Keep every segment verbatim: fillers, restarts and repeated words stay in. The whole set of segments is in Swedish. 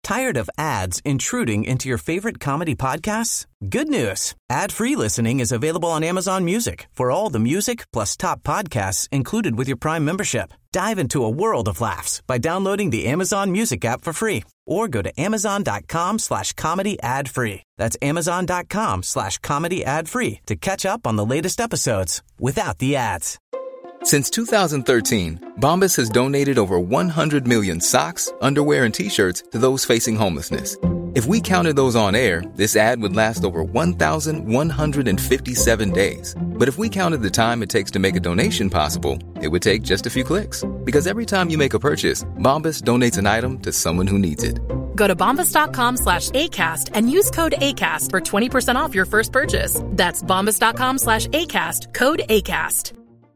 Tired of ads intruding into your favorite comedy podcasts? Good news. Ad-free listening is available on Amazon Music for all the music plus top podcasts included with your Prime membership. Dive into a world of laughs by downloading the Amazon Music app for free or go to amazon.com slash comedy ad free. That's amazon.com slash comedy ad free to catch up on the latest episodes without the ads. Since two thousand thirteen, Bombas has donated over one hundred million socks, underwear, and T-shirts to those facing homelessness. If we counted those on air, this ad would last over one thousand one hundred fifty-seven days. But if we counted the time it takes to make a donation possible, it would take just a few clicks. Because every time you make a purchase, Bombas donates an item to someone who needs it. Go to bombas.com slash ACAST and use code ACAST for twenty percent off your first purchase. That's bombas.com slash ACAST, code ACAST.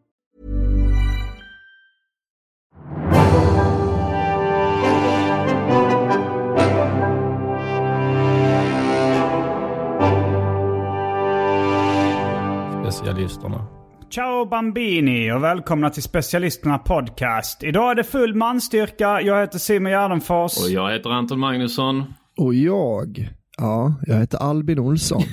Specialisterna. Ciao Bambini och välkomna till Specialisterna podcast. Idag är det full manstyrka. Jag heter Simon Gärdenfors. Och jag heter Anton Magnusson. Och jag, ja, jag heter Albin Olsson.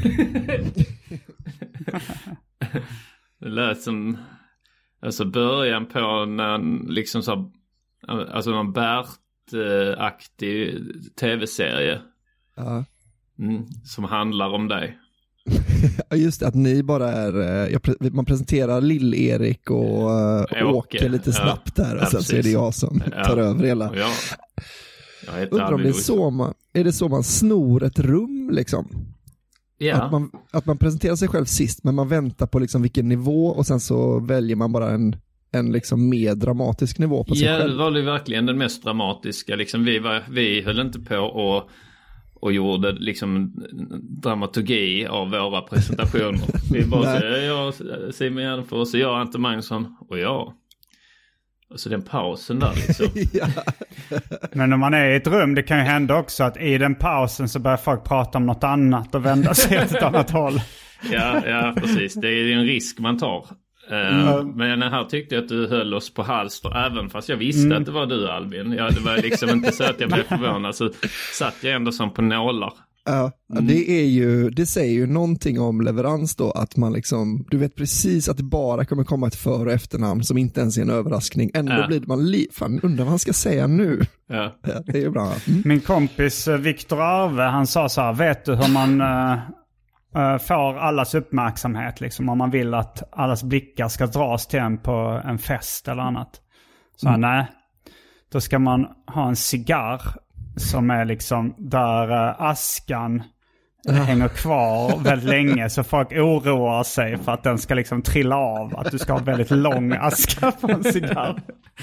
Det lät som alltså början på en liksom så alltså en Bert-aktig tv-serie. Ja. Mm, som handlar om dig. Ja, just det, att ni bara är jag, man presenterar Lill-Erik och uh, åker lite snabbt där och ja, sen precis. Så är det jag som ja. tar över hela. Ja. Jag heter Undrar om det är så man, är det så man snor ett rum liksom? Ja. Att man, att man presenterar sig själv sist, men man väntar på liksom vilken nivå och sen så väljer man bara en, en liksom mer dramatisk nivå på sig ja, själv. Ja, det var ju verkligen den mest dramatiska. Liksom vi, var, vi höll inte på och, och gjorde liksom dramaturgi av våra presentationer. Vi bara så, jag Simon Gärdenfors och jag Anton Magnusson och jag. Och så den pausen där liksom. Ja. Men när man är i ett rum, det kan ju hända också att i den pausen så börjar folk prata om något annat och vända sig åt ett annat håll. Ja, ja, precis. Det är en risk man tar. Uh, mm. Men här tyckte jag att du höll oss på halster, även fast jag visste mm. att det var du, Albin. Ja, det var liksom inte så att jag blev förvånad, så satt jag ändå som på nålar. Ja, mm. det är ju, det säger ju någonting om leverans då, att man liksom, du vet precis att det bara kommer komma ett för- och efternamn som inte ens är en överraskning. Ändå ja. blir man li, fan undrar vad han ska säga nu. Ja. Ja, det är ju bra. Mm. Min kompis Viktor Arve, han sa så här, vet du hur man uh, uh, får allas uppmärksamhet liksom, om man vill att allas blickar ska dras till en på en fest eller annat. Så mm. nej, då ska man ha en cigarr som är liksom där uh, askan uh. hänger kvar väldigt länge, så folk oroar sig för att den ska liksom trilla av, att du ska ha väldigt lång aska på en cigarr.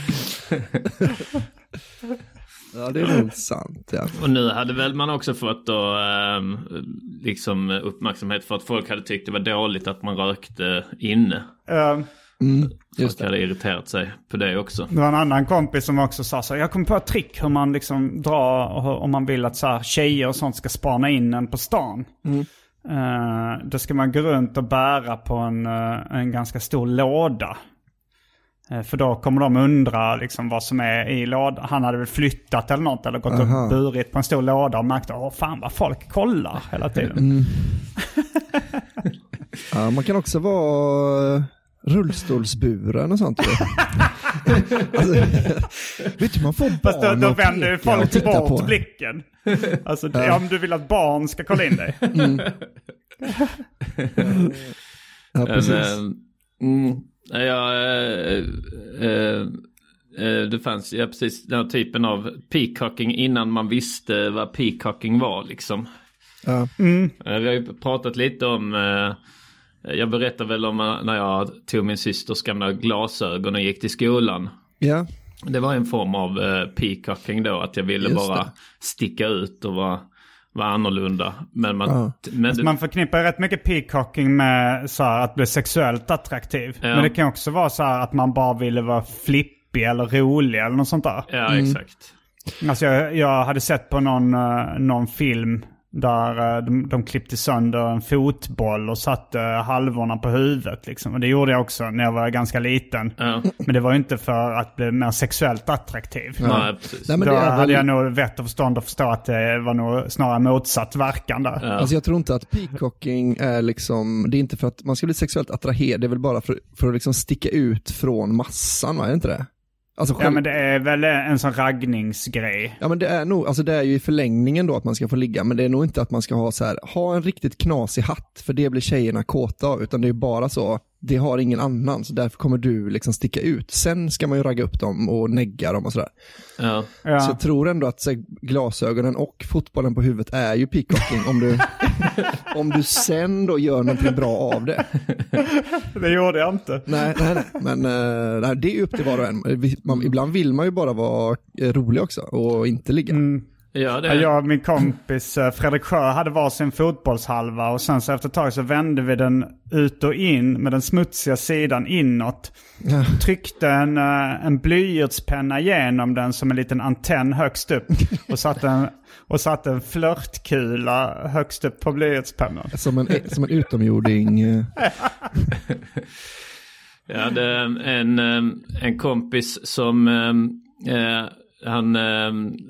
Ja, det är nog sant, ja. Och nu hade väl man också fått då, um, liksom uppmärksamhet för att folk hade tyckt det var dåligt att man rökte inne. Uh. Mm, just folk hade irriterat sig på det också. Det var en annan kompis som också sa så, jag kom på ett trick hur man liksom drar om man vill att så här, tjejer och sånt ska spana in en på stan. Mm. Uh, då ska man gå runt och bära på en, uh, en ganska stor låda. Uh, för då kommer de undra liksom vad som är i lådan. Han hade väl flyttat eller något eller gått Aha. och burit på en stor låda och märkte, åh fan vad folk kollar hela tiden. Mm. Ja, man kan också vara rullstolsburen och sånt. Alltså, vet du, man får barn. Fast då, då vänder ju folk bort på blicken. Alltså, ja. Ja, om du vill att barn ska kolla in dig. Mm. Ja, precis. Mm, ja, äh, äh, äh, det fanns ja, precis den här typen av peacocking innan man visste vad peacocking var liksom. Ja. Mm. Vi har ju pratat lite om... Äh, jag berättade väl om när jag tog min systers gamla glasögon och gick till skolan. Ja. Det var en form av uh, peacocking då. Att jag ville Just bara det. sticka ut och vara, vara annorlunda. Men man, ja. men alltså det, man förknippar rätt mycket peacocking med så här, att bli sexuellt attraktiv. Ja. Men det kan också vara så här att man bara ville vara flippig eller rolig eller något sånt där. Ja, mm. exakt. Alltså jag, jag hade sett på någon, uh, någon film Där de, de klippte sönder en fotboll och satte halvorna på huvudet. Liksom. Och det gjorde jag också när jag var ganska liten. Ja. Men det var ju inte för att bli mer sexuellt attraktiv. Ja. Nej, precis. Nej, men Då det hade väl... jag nog vett och förstånd att förstå att det var nog snarare motsatt verkan där. Ja. Alltså jag tror inte att peacocking är liksom, det är inte för att man ska bli sexuellt attraherad, det är väl bara för, för att liksom sticka ut från massan, va? Är det inte det? Alltså själv... Ja, men det är väl en sån raggningsgrej. Ja, men det är nog, alltså det är ju i förlängningen då att man ska få ligga, men det är nog inte att man ska ha så här, ha en riktigt knasig hatt, för det blir tjejerna kåta av, utan det är bara så, det har ingen annan, så därför kommer du liksom sticka ut. Sen ska man ju ragga upp dem och negga dem och sådär. Ja. Ja. Så jag tror ändå att så, glasögonen och fotbollen på huvudet är ju peacocking om du, om du sen då gör någonting bra av det. Det gjorde jag inte. Nej, nej, nej. Men uh, det är upp till var och en. Man, ibland vill man ju bara vara rolig också och inte ligga. Mm. Ja, det är... Jag och min kompis Fredrik Sjö hade varsin fotbollshalva och sen så efter ett tag så vände vi den ut och in med den smutsiga sidan inåt. Ja. Tryckte en, en blyertspenna genom den som en liten antenn högst upp och satte en, och satte en flörtkula högst upp på blyertspennan. Som en, som en utomjording. Ja, det är en, en kompis som... Eh, Han, eh,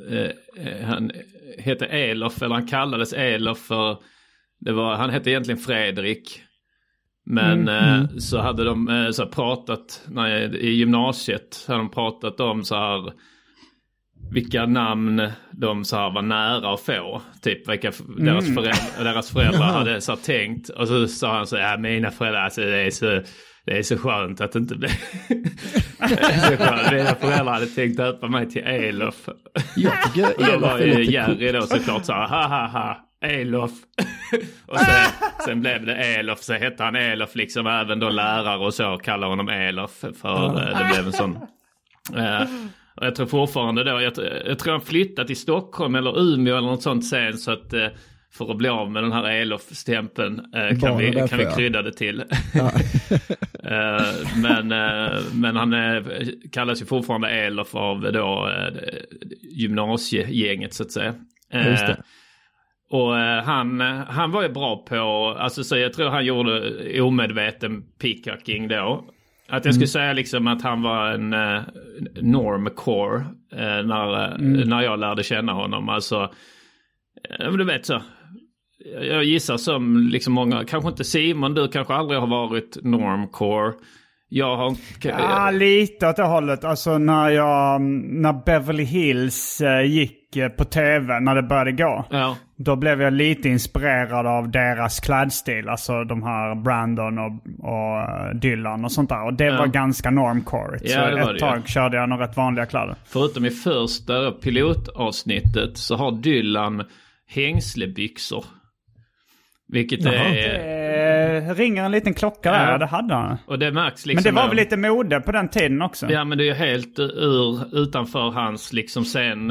han heter Elof, eller han kallades Elof för, det var, han hette egentligen Fredrik. Men mm. eh, så hade de eh, så pratat, nej, i gymnasiet hade de pratat om så här, vilka namn de så här var nära att få. Typ vilka mm. deras, föräldrar, deras föräldrar hade så här tänkt. Och så sa han så, ja, mina föräldrar, alltså, det är så... Det är så skönt att det inte blir... det är så skönt. Mina föräldrar hade tänkt döpa mig till Elof. Jag tycker och då var ju Jerry då såklart så här, ha ha ha, Elof. Och sen, sen blev det Elof, så hette han Elof liksom, även då lärare och så kallar honom Elof. För det blev en sån... Uh, och jag tror fortfarande då, jag, jag tror han flyttat till Stockholm eller Umeå eller något sånt sen, så att... Uh, för att bli av med den här Elof-stämpeln eh, kan, vi, därför, kan vi krydda det till. Ja. eh, men, eh, men han eh, kallas ju fortfarande Elof av då, eh, gymnasiegänget så att säga. Eh, Just det. Och eh, han, han var ju bra på, alltså så jag tror han gjorde omedveten peacocking då. Att jag skulle mm. säga liksom att han var en eh, normcore eh, när, mm. när jag lärde känna honom. Alltså, eh, du vet så. Jag gissar som liksom många, kanske inte Simon, du kanske aldrig har varit normcore. Jag har... Ja, lite åt det hållet. Alltså när jag, när Beverly Hills gick på tv, när det började gå. Ja. Då blev jag lite inspirerad av deras klädstil. Alltså de här Brandon och, och Dylan och sånt där. Och det ja. var ganska normcore. Ja, så ett det, tag ja. körde jag några rätt vanliga kläder. Förutom i första pilotavsnittet så har Dylan hängslebyxor. Vilket Jaha. är... Det ringer en liten klocka där, ja. det hade han. Och det märks liksom... Men det var väl lite mode på den tiden också? Ja, men det är ju helt ur, utanför hans liksom sen...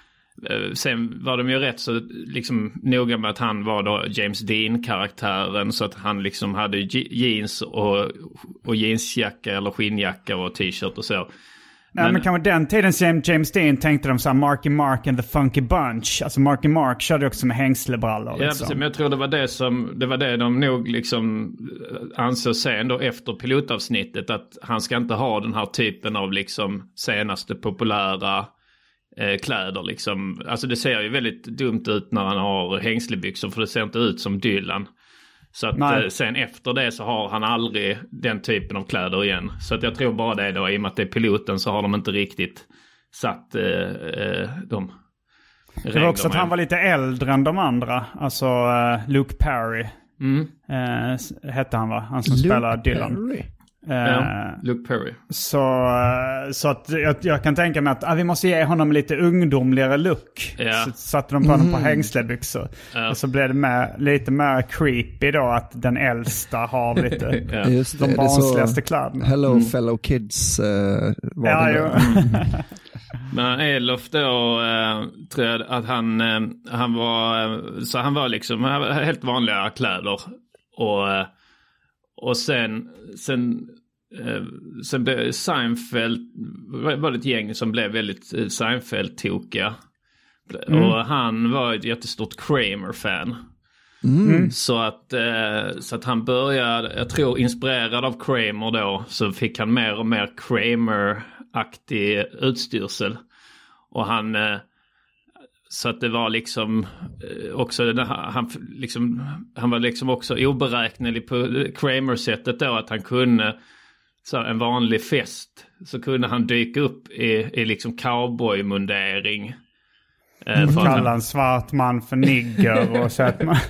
Sen var de ju rätt så liksom noga med att han var då James Dean-karaktären, så att han liksom hade jeans och, och jeansjacka eller skinnjacka och t-shirt och så. Nej, men, men kanske den tiden som James Dean tänkte de så här Marky Mark and the Funky Bunch. Alltså Marky Mark körde också med hängslebrallor. Ja, liksom. Precis, men jag tror det var det som det var det de nog liksom ansåg sen då efter pilotavsnittet, att han ska inte ha den här typen av liksom senaste populära eh, kläder liksom. Alltså det ser ju väldigt dumt ut när han har hängslebyxor, för det ser inte ut som Dylan. Så att eh, sen efter det så har han aldrig den typen av kläder igen. Så att jag tror bara det då, i och med att det är piloten så har de inte riktigt satt eh, eh, de reglerna. Det var också att han var lite äldre än de andra. Alltså uh, Luke Perry mm. uh, hette han, va? Han som Luke spelar Dylan. Perry. Uh, ja, Luke Perry. Så, uh, så att jag, jag kan tänka mig att uh, vi måste ge honom lite ungdomligare look. Ja. Så satte de på honom mm. på hängslebyxor. Ja. Och så blev det med, lite mer creepy då att den äldsta har lite ja. Just det, de barnsligaste kläderna. Hello mm. fellow kids uh, var ja, det mm. Men Elof då uh, tror jag att han, uh, han var uh, så han var liksom uh, helt vanliga kläder och uh, Och sen, sen, eh, sen blev Seinfeld, var det ett gäng som blev väldigt eh, Seinfeld-tokiga Mm. Och han var ett jättestort Kramer-fan. Mm. Så, att, eh, så att han började, jag tror inspirerad av Kramer då, så fick han mer och mer Kramer-aktig utstyrsel. Och han... Eh, så att det var liksom eh, också... Han, liksom, han var liksom också oberäknelig på Kramer-sättet då, att han kunde... Så en vanlig fest så kunde han dyka upp i, i liksom cowboymundering. Eh, mm. Kalla en svart man för nigger och så att man...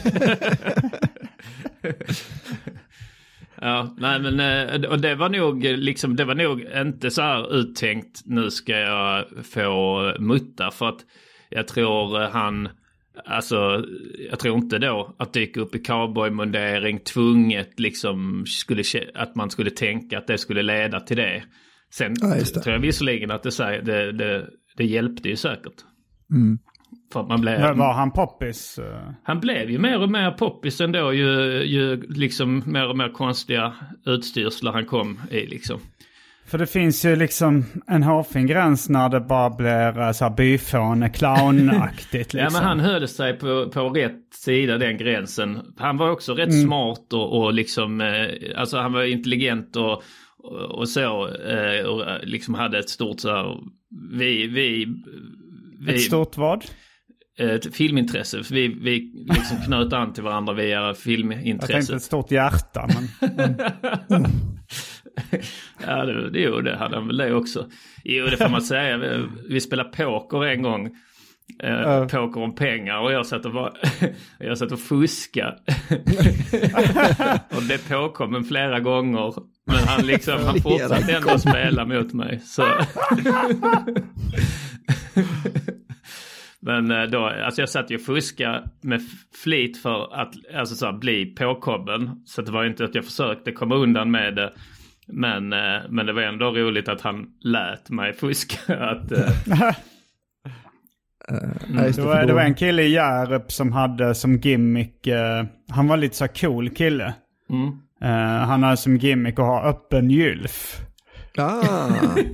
Ja, nej men och det var nog liksom, det var nog inte så här uttänkt, nu ska jag få mutta, för att jag tror han, alltså jag tror inte då att dyka upp i cowboymundering tvunget liksom skulle, att man skulle tänka att det skulle leda till det. Sen ja, det. tror jag visserligen att det, det, det, det hjälpte ju säkert. Mm. För att man blev, var han poppis? Han blev ju mer och mer poppis ändå, ju, ju liksom mer och mer konstiga utstyrslar han kom i liksom. För det finns ju liksom en hårfin gräns när det bara blir så här byfåne, clownaktigt liksom. Ja, men han höll sig på, på rätt sida den gränsen. Han var också rätt mm. smart och, och liksom, eh, alltså han var intelligent och, och, och så, eh, och liksom hade ett stort så här, vi, vi, vi ett stort vad? Ett filmintresse. Vi, vi liksom knöt an till varandra via filmintresse. Jag tänkte ett stort hjärta. Men... mm. Ja, det, det, jo, det hade han väl det också. Jo, det får man säga. Vi, vi spelade poker en gång. Eh, uh. Poker om pengar. Och jag satt och, var, jag satt och fuska. Och det påkom en flera gånger. Men han, liksom, han fortsatte ändå spela mot mig. Så... Men då, alltså jag satt ju och fuska med flit för att alltså så här, bli påkommen. Så det var inte att jag försökte komma undan med det. Men, men det var ändå roligt att han lät mig fuska. Att, uh, mm. det, var, det var en kille i Hjärup som hade som gimmick, uh, han var lite så cool kille. Mm. Uh, han hade som gimmick att ha öppen gylf. Ah.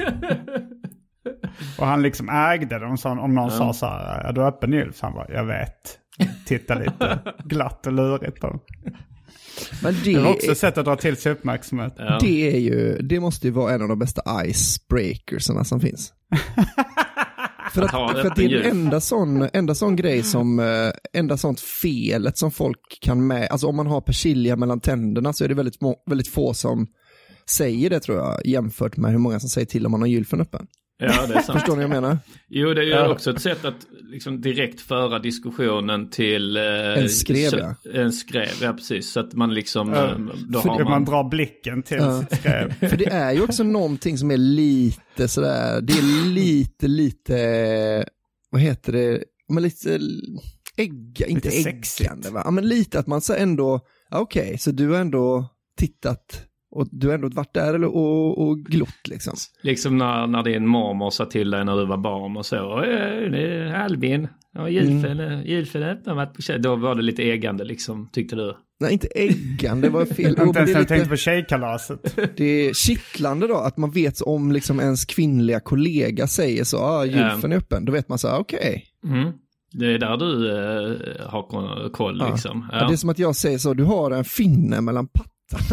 Och han liksom ägde det. Om, om någon ja. sa så här, är du öppen gylf? Han bara, jag vet. Titta lite glatt och lurigt på. Men det, det var också ett sätt att dra till sig uppmärksamhet. Ja. Det är ju, det måste ju vara en av de bästa icebreakersarna som finns. För att, för att det är den enda sån, enda sån grej som, enda sånt felet som folk kan med, alltså om man har persilja mellan tänderna så är det väldigt, väldigt få som säger det, tror jag, jämfört med hur många som säger till om man har gylfen öppen. Ja, det är sant. Förstår ni vad jag menar? Jo, det är ju ja. också ett sätt att liksom direkt föra diskussionen till... Eh, en skrev, så, ja. En skrev, ja, precis. Så att man liksom... Ja. Då För har man... man drar blicken till ja. sitt skrev. För det är ju också någonting som är lite sådär... Det är lite, lite... Vad heter det? Men lite... Ägga, inte lite äggande, va? Ja, men lite att man så ändå... Okej, okay, så du har ändå tittat... Och du har ändå varit där eller, och, och glott liksom. Liksom när, när din mormor sa till dig när du var barn och så. Det är Albin. Ja, julfen, mm. julfen har varit på tjej. Då var det lite äggande liksom, tyckte du? Nej, inte äggande, var fel. Inte ens jag lite... tänkte på tjejkalaset. Det är kittlande då, att man vet om liksom ens kvinnliga kollega säger så. Ja, ah, julfen är öppen. Då vet man så, okej. Okay. Mm. Det är där du äh, har koll ja. liksom. Ja. Ja, det är som att jag säger så, du har en finne mellan pattarna.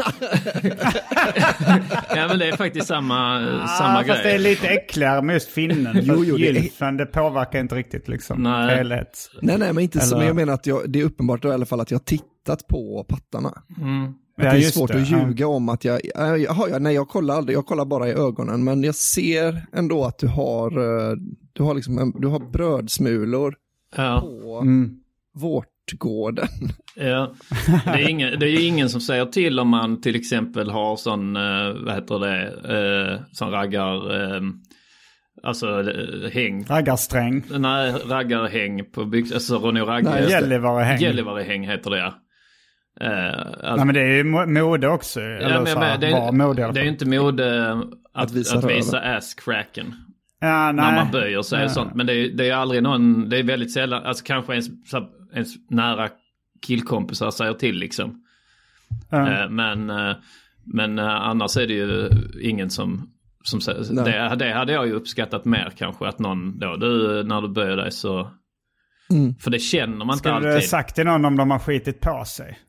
Ja, men det är faktiskt samma, ah, samma fast grej. Fast det är lite äckligare med just finnen. Jo, jo, gylfen, det, är... det påverkar inte riktigt liksom. Nej, helhet. nej, nej, men inte så. Men jag menar att jag, det är uppenbart då, i alla fall att jag har tittat på pattarna. Mm. Det är ja, svårt det. att ljuga ja. om att jag, jaha, ja, nej, jag kollar aldrig, jag kollar bara i ögonen, men jag ser ändå att du har, du har liksom en, du har brödsmulor ja. på mm. vårtgården. Ja, det är, ingen, det är ju ingen som säger till om man till exempel har sån, vad heter det, sån raggar, alltså häng. Raggarsträng. Nej, raggarhäng på byx, alltså Ronny Raggar. Nej, Gällivarehäng. Gällivarehäng heter det, ja. Uh, alltså, nej, men det är ju mode också. Ja, eller men, så men, det, är, mode, det är ju inte mode att, att visa, att visa ass-cracken. Ja, när man böjer sig ja. och sånt. Men det är, det är aldrig någon, det är väldigt sällan, alltså kanske ens, ens nära killkompisar säger till liksom. Ja. Uh, men, uh, men uh, annars är det ju ingen som som, det, det hade jag ju uppskattat mer kanske, att någon då, du, när du böjer dig så... Mm. För det känner man inte alltid. Skulle du sagt till någon om de har skitit på sig?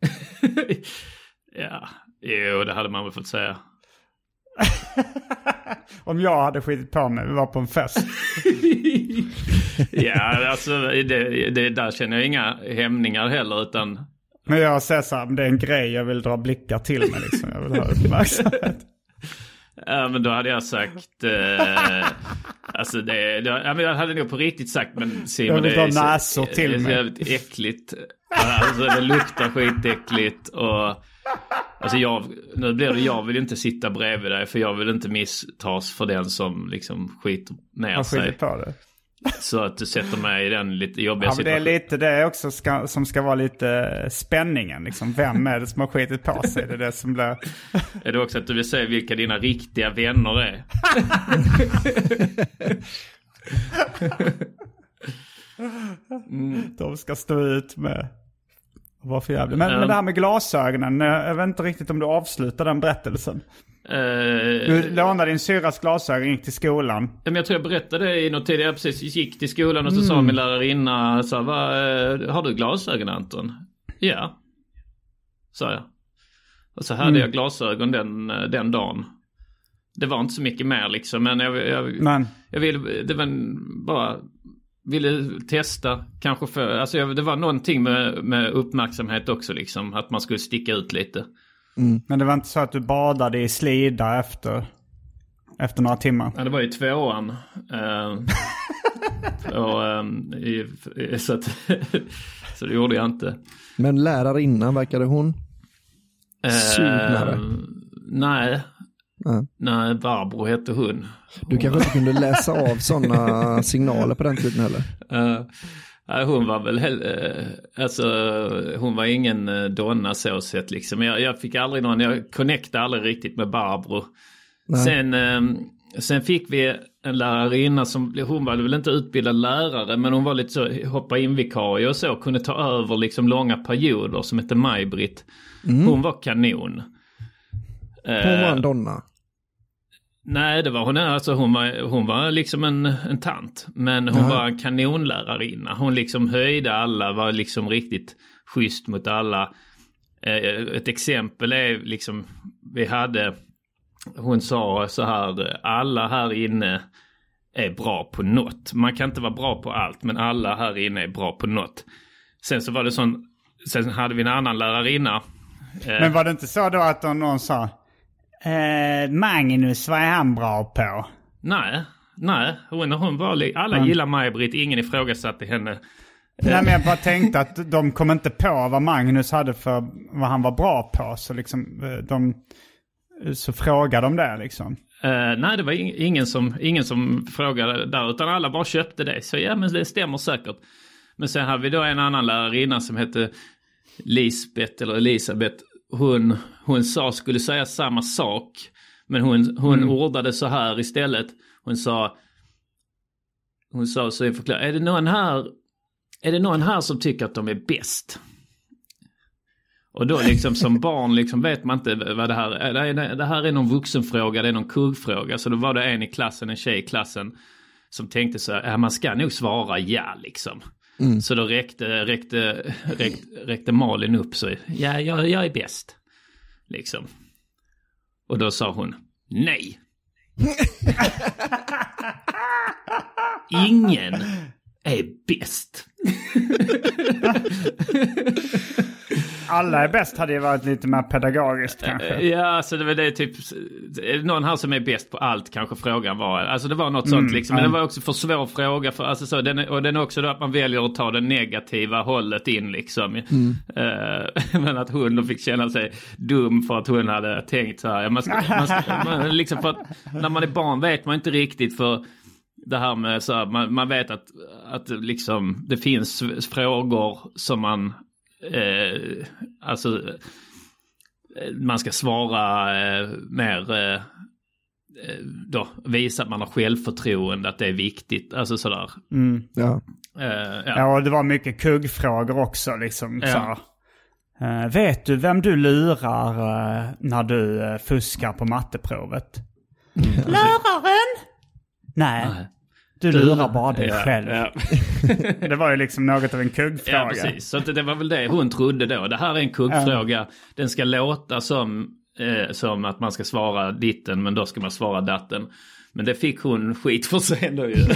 Ja, jo, det hade man väl fått säga. Om jag hade skitit på mig, vi var på en fest. Ja, alltså det, det, där känner jag inga hämningar heller, utan... Men jag säger så här, det är en grej jag vill dra blickar till mig liksom. Jag vill ha uppmärksamhet. Ja, men då hade jag sagt... Eh, alltså det... det ja, men jag hade nog på riktigt sagt, men Simon, jag vill det dra näsor till det är så mig. jävligt äckligt. Alltså det luktar skitäckligt och... Alltså jag, nu blir det, jag vill inte sitta bredvid dig, för jag vill inte misstas för den som liksom skiter ner jag sig. På det. Så att du sätter mig i den lite jobbiga ja, men det är situationen. lite det också ska, som ska vara lite spänningen. Liksom. Vem är det som har skitit på sig? Det är det som blir... Är det också att du vill säga vilka dina riktiga vänner är? mm. De ska stå ut med... Vad för jävligt. Men, um, men det här med glasögonen, jag vet inte riktigt om du avslutar den berättelsen. Uh, du lånade din syrras glasögon, gick till skolan. Men jag tror jag berättade det i något tid. Jag precis gick till skolan och så mm. sa min lärarinna, sa, Va, har du glasögon, Anton? Ja, sa jag. Och så hade mm. jag glasögon den, den dagen. Det var inte så mycket mer liksom, men jag, jag, men. jag ville, det var bara... ville testa kanske för, alltså det var någonting med, med uppmärksamhet också liksom, att man skulle sticka ut lite. Mm. Men det var inte så att du badade i slida efter efter några timmar? Ja, det var i tvåan. uh, och, um, i, så, att, så det gjorde jag inte. Men lärarinnan, verkade hon uh, sugnare? Nej. Mm. Nej, Barbro hette hon. Du kanske inte kunde läsa av sådana signaler på den tiden heller? Uh, hon var väl uh, alltså hon var ingen uh, donna så sett liksom. Jag, jag fick aldrig någon, jag connectade aldrig riktigt med Barbro. Nej. Sen um, sen fick vi en lärarinna som, hon var väl inte utbildad lärare, men hon var lite så, hoppa in vikarie och så, kunde ta över liksom långa perioder, som hette Maj-Britt. Mm. Hon var kanon. Hon var en donna. Nej, det var hon. Alltså hon var, hon var liksom en, en tant. Men hon ja. var en kanonlärarinna. Hon liksom höjde alla, var liksom riktigt schysst mot alla. Ett exempel är liksom, vi hade, hon sa så här, alla här inne är bra på något. Man kan inte vara bra på allt, men alla här inne är bra på något. Sen så var det sån, sen hade vi en annan lärarinna. Men var det inte så då att någon sa, eh, Magnus, vad är han bra på? Nej, nej. Hon, hon var, alla mm. gillar Maj-Britt, ingen ifrågasatte henne. Nej, men jag bara tänkte att de kom inte på vad Magnus hade för, vad han var bra på. Så liksom, de, så frågade de det liksom. Uh, nej, det var ingen som, ingen som frågade där, utan alla bara köpte det. Så ja, men det stämmer säkert. Men sen har vi då en annan lärarinna som hette Lisbeth eller Elisabeth. Hon, hon sa, skulle säga samma sak, men hon, hon mm. ordade så här istället. Hon sa, hon sa så jag förklarar, är det någon här, är det någon här som tycker att de är bäst? Och då liksom som barn liksom vet man inte vad det här är. Det här är någon vuxenfråga, det är någon kuggfråga. Så då var det en i klassen, en tjej i klassen, som tänkte så här, ja, man ska nog svara ja liksom. Mm. Så då räckte, räckte, räckte, räckte Malin upp så, ja, jag, jag är bäst. Liksom. Och då sa hon, nej. Ingen är bäst. Alla är bäst hade ju varit lite mer pedagogiskt kanske. Ja, så det var det typ, är det någon här som är bäst på allt, kanske frågan var. Alltså det var något sånt mm, liksom, men det var också för svår fråga för, alltså så, den, och den är också då att man väljer att ta det negativa hållet in liksom. Mm. Uh, men att hon då fick känna sig dum för att hon hade tänkt så här, man ska, man ska, man, liksom för att när man är barn vet man inte riktigt för det här med så här, man, man vet att, att liksom det finns frågor som man Eh, alltså man ska svara eh, mer eh, då visa att man har självförtroende, att det är viktigt, alltså sådär. Mm. Ja. Eh, ja. Ja, och det var mycket kuggfrågor också liksom. Ja. Så, eh, vet du vem du lurar eh, när du eh, fuskar på matteprovet? Läraren? Nej. Nej. Du lurar bara dig ja, själv. Ja. Det var ju liksom något av en kuggfråga. Ja, precis. Så det var väl det hon trodde då. Det här är en kuggfråga. Ja. Den ska låta som, eh, som att man ska svara ditten, men då ska man svara datten. Men det fick hon skit för sig ändå ju.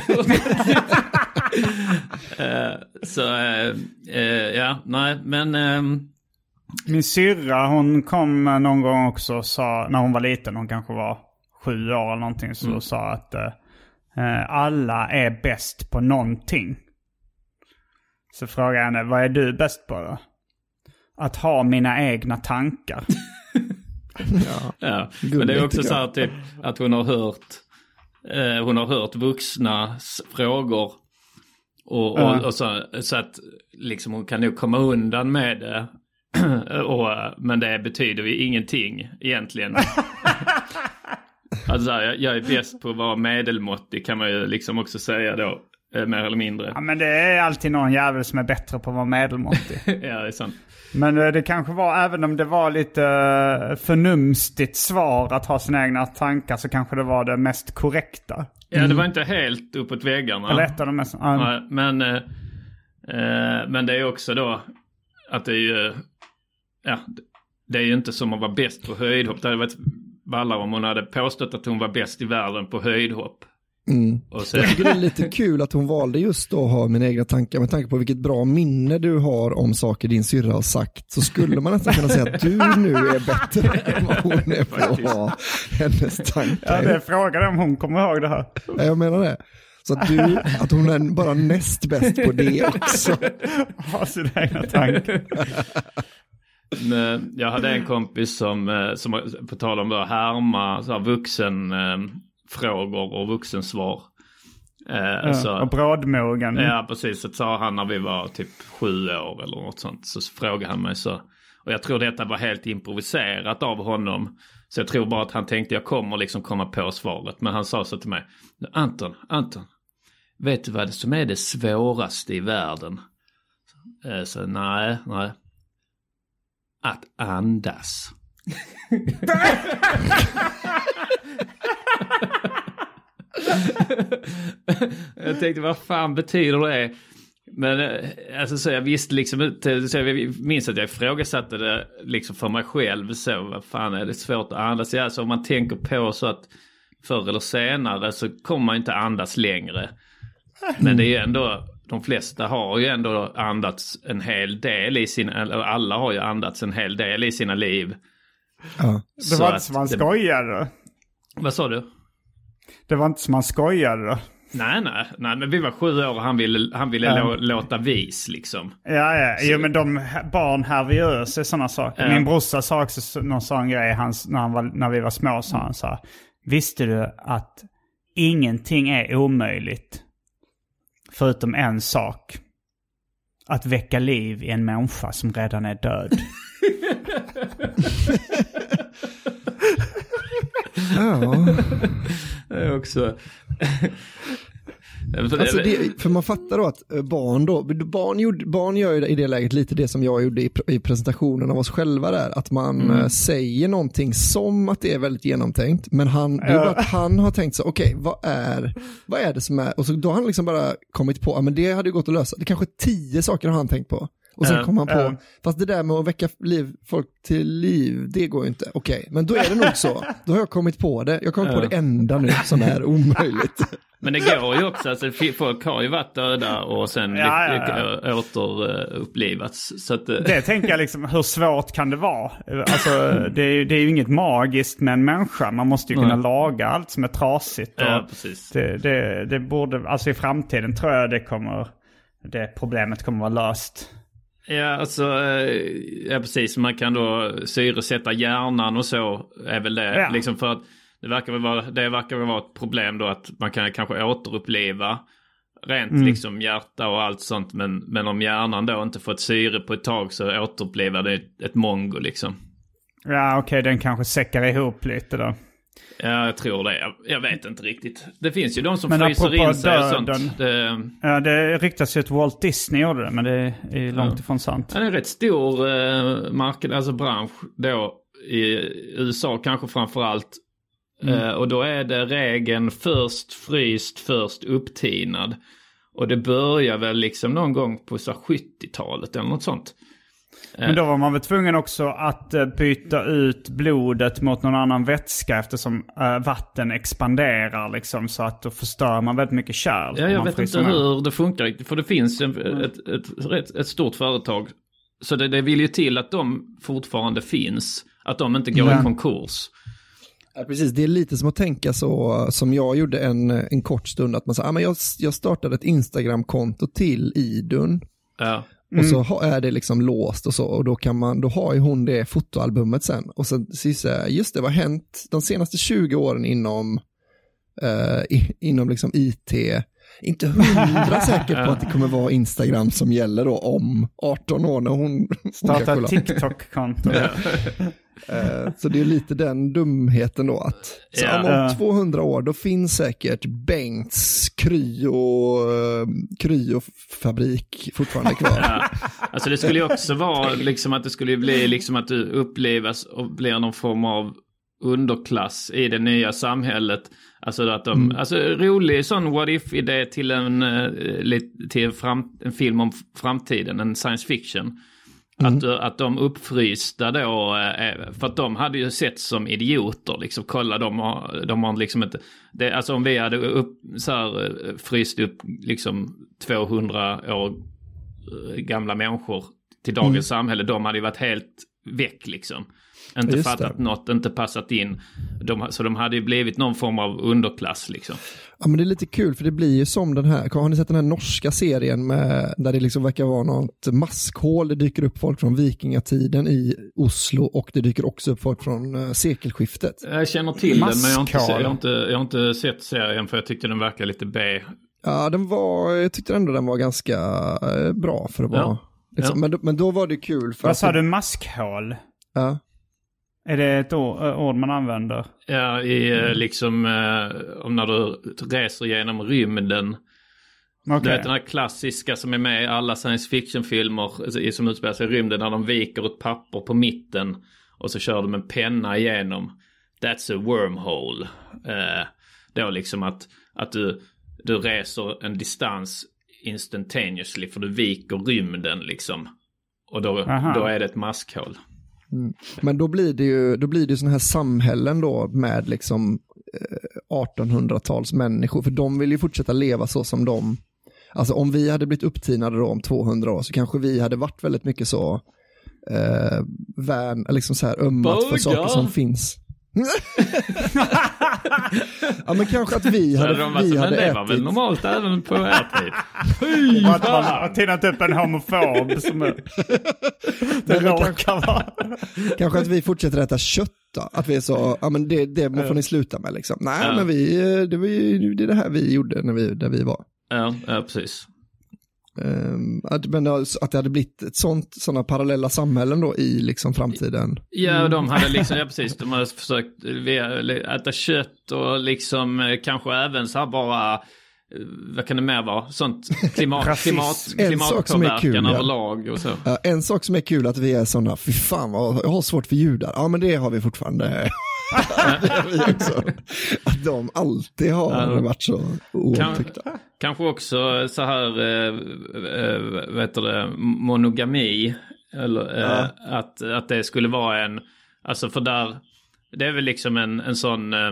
uh, så, uh, uh, ja, nej, men... Uh, Min syrra, hon kom någon gång också och sa, när hon var liten, hon kanske var sju år eller någonting, så mm. sa att uh, alla är bäst på någonting. Så frågade jag henne, vad är du bäst på då? Att ha mina egna tankar. ja, ja. Men det är också så här typ att hon har hört eh, hon har hört vuxna frågor och, och, mm. och så, så att liksom hon kan nog komma undan med det. och, men det betyder ju ingenting egentligen. Alltså jag, jag är bäst på att vara medelmåttig, kan man ju liksom också säga då, mer eller mindre. Ja, men det är alltid någon jävel som är bättre på att vara medelmåttig. Ja, det är sant. Men det kanske var, även om det var lite förnumstigt svar att ha sina egna tankar, så kanske det var det mest korrekta. Ja, det var inte helt uppåt väggarna. Eller ett av de mest... Um. Ja, men, eh, men det är också då att det är ju... Ja, det är ju inte som att vara bäst på höjdhopp. Det hade varit ballare om hon hade påstått att hon var bäst i världen på höjdhopp. Mm. Och sen... Jag tycker det är lite kul att hon valde just att ha mina egna tankar, med tanke på vilket bra minne du har om saker din syrra har sagt. Så skulle man nästan kunna säga att du nu är bättre än vad hon är på att ha hennes tankar. Ja, det är frågan om hon kommer ihåg det här. Ja, jag menar det. Så att, du, att hon är bara näst bäst på det också. Ha sina egna tankar. Men jag hade en kompis som, som på tal om att härma så här vuxen frågor och vuxensvar. Eh, ja, så, och brådmogen. Ja, precis. Så sa han när vi var typ sju år eller något sånt. Så frågade han mig så. Och jag tror detta var helt improviserat av honom. Så jag tror bara att han tänkte jag kommer liksom komma på svaret. Men han sa så till mig. Anton, Anton. Vet du vad det som är det svåraste i världen? Eh, så nej, nej. Att andas. Jag tänkte, vad fan betyder det? Men alltså, så jag visste liksom inte, så jag minns att jag ifrågasatte det liksom för mig själv. Så vad fan är det svårt att andas? Alltså, om man tänker på så att förr eller senare så kommer man inte andas längre. Men det är ju ändå, de flesta har ju ändå andats en hel del i sina, eller alla har ju andats en hel del i sina liv. Ja. Det var inte som man skojade. Vad sa du? Det var inte som man skojade då. Nej, nej, nej, men vi var sju år och han ville, han ville mm. lå, låta vis liksom. Ja, ja, så... jo, men de barn här vi gör sig sådana saker. Mm. Min brorsa sa också någon sån grej hans, när, han var, när vi var små, sa han så här, visste du att ingenting är omöjligt förutom en sak. Att väcka liv i en människa som redan är död. Ja. Det är också... Alltså det, för man fattar då att barn då, barn, gjorde, barn gör ju i det läget lite det som jag gjorde i, i presentationen av oss själva där, att man mm. säger någonting som att det är väldigt genomtänkt, men han, det är bara att han har tänkt så, okej, okay, vad är vad är det som är, och så då har han liksom bara kommit på, ja men det hade ju gått att lösa, det kanske tio saker har han tänkt på. Och sen uh, kom han på, uh. fast det där med att väcka liv, folk till liv, det går ju inte. Okej, okay, men då är det nog så. Då har jag kommit på det. Jag har kommit uh. på det enda nu som är omöjligt. Men det går ju också, alltså, folk har ju varit döda och sen ja, ja, ja. återupplivats. Så att, det tänker jag liksom, hur svårt kan det vara? Alltså, det är, det är ju inget magiskt med en människa. Man måste ju kunna mm. laga allt som är trasigt. Och ja, precis. Det, det, det borde, alltså i framtiden tror jag det kommer, det problemet kommer vara löst. Ja, alltså, ja, precis. Man kan då syresätta hjärnan och så är väl det. Ja. Liksom för att det verkar väl vara, det verkar väl vara ett problem då att man kan kanske återuppleva rent mm. liksom hjärta och allt sånt. Men, men om hjärnan då inte fått syre på ett tag så återupplever det ett mongo liksom. Ja, okej, okay, den kanske säckar ihop lite då. Ja, jag tror det. Jag, jag vet inte riktigt. Det finns ju de som men fryser in sig och sånt. Det... Ja, det ryktas ju att Walt Disney gjorde det, men det är långt ja. ifrån sant. Det är en rätt stor eh, marknad, alltså bransch då i U S A kanske framförallt. Mm. Uh, och då är det regeln först fryst, först upptinad. Och det börjar väl liksom någon gång på så sjuttiotalet eller något sånt. Men då var man väl tvungen också att byta ut blodet mot någon annan vätska eftersom uh, vatten expanderar liksom, så att då förstör man väldigt mycket kärl. Ja, jag vet inte hur det funkar riktigt, för det finns en, mm. ett, ett, ett, ett stort företag. Så det, det vill ju till att de fortfarande finns, att de inte går mm. i konkurs. Ja, precis, det är lite som att tänka så som jag gjorde en, en kort stund, att man sa, ah, men jag, jag startade ett Instagram-konto till Idun. Ja. Och mm. så är det liksom låst och så, och då kan man, då har ju hon det fotoalbumet sen. Och sen så just det, vad har hänt de senaste tjugo åren inom uh, i, inom liksom I T. Inte hundra säker på att det kommer vara Instagram som gäller då om arton år när hon startar TikTok-konto. Uh, så det är lite den dumheten då att så yeah. om uh. tvåhundra år då finns säkert Bengts kryo, uh, kryofabrik fortfarande kvar. Ja. Alltså det skulle ju också vara liksom att det skulle bli liksom att du upplevas och blir någon form av underklass i det nya samhället. Alltså att de, mm. alltså rolig sån what if-idé till en, till en, fram, en film om framtiden, en science fiction. Mm. Att, att de uppfrysta då, för att de hade ju sett som idioter liksom, kolla de har, de har liksom inte det, alltså om vi hade upp, så här, fryst upp liksom tvåhundra år gamla människor till dagens mm. samhälle, de hade ju varit helt väck liksom. Inte just fattat det. Något, inte passat in. De, så de hade ju blivit någon form av underklass liksom. Ja, men det är lite kul för det blir ju som den här, har ni sett den här norska serien med, där det liksom verkar vara något maskhål, det dyker upp folk från vikingatiden i Oslo och det dyker också upp folk från uh, sekelskiftet. Jag känner till maskhål. Den men jag har, inte, jag, har inte, jag har inte sett serien för jag tyckte den verkar lite B. Ja, den var, jag tyckte ändå den var ganska uh, bra för att vara. Ja. Liksom. Ja. Men, men då var det kul. För vad sa du, maskhål? Ja. Är det ett ord man använder? Ja, i liksom eh, om när du reser genom rymden. Okay. Du vet den här klassiska som är med i alla science fiction-filmer som utspelar sig i rymden, när de viker ett papper på mitten och så kör de en penna igenom. That's a wormhole. Eh, då liksom att, att du, du reser en distans instantaneously för du viker rymden liksom. Och då, då är det ett maskhål. Mm. Men då blir det ju då blir det såna här samhällen då med liksom eh, artonhundratals människor, för de vill ju fortsätta leva så som de, alltså om vi hade blivit upptinade då om tvåhundra år så kanske vi hade varit väldigt mycket så eh, vän, liksom så här ömmat Boga. För saker som finns. Ja, men kanske att vi hade, de vi hade ätit. Det var väl normalt även på er tid. Och att man har tinnat upp en homofob som är... det råkar vara. Kanske att vi fortsätter äta kött då. Att vi är så, ja men det, det får ni sluta med liksom. Nej, ja. Men vi, det var ju det, det här vi gjorde när vi, där vi var. Ja, ja precis. Um, att, men att det hade blivit ett sånt, sådana parallella samhällen då i liksom framtiden. Ja, och de hade liksom, ja precis, de hade försökt äta kött och liksom kanske även så här bara, vad kan det mer vara? Sånt klimat, klimat, klimatpåverkan överlag ja. Och så. Ja, en sak som är kul att vi är sådana, fy fan vad, jag har svårt för judar. Ja, men det har vi fortfarande. Det har vi också. Att de alltid har ja. Varit så oomtyckta. Kan, kanske också så här, äh, äh, vet du det, monogami. Eller, äh, ja. att, att det skulle vara en, alltså för där, det är väl liksom en, en sån, äh,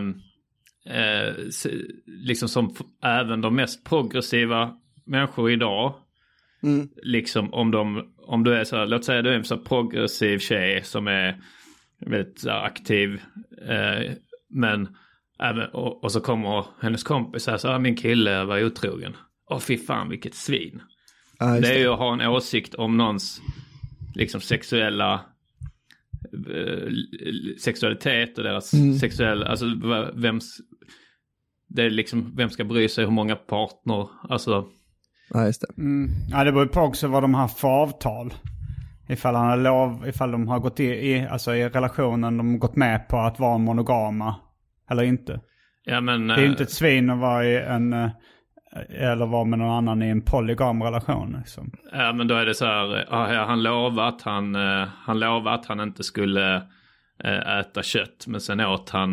liksom som även de mest progressiva människor idag, mm. liksom om de, om du är så här, låt säga du är en så progressiv tjej som är väldigt så aktiv, eh, men även, och, och så kommer hennes kompis så här, så här, min kille var otrogen. Åh fy fan vilket svin. Ah, det är ju att ha en åsikt om någons liksom sexuella eh, sexualitet och deras mm. sexuella, alltså vems, det är liksom, vem ska bry sig hur många partner, alltså. Ja, just det. Mm. Ja, det beror på också vad de har för avtal. Ifall, han har lov, ifall de har gått i, i, alltså i relationen, de har gått med på att vara monogama eller inte. Ja, men, det är ju inte ett svin att vara i en, eller vara med någon annan i en polygam relation. Liksom. Ja, men då är det så här, ja, han lovade att han, han lovade att han inte skulle äta kött, men sen åt han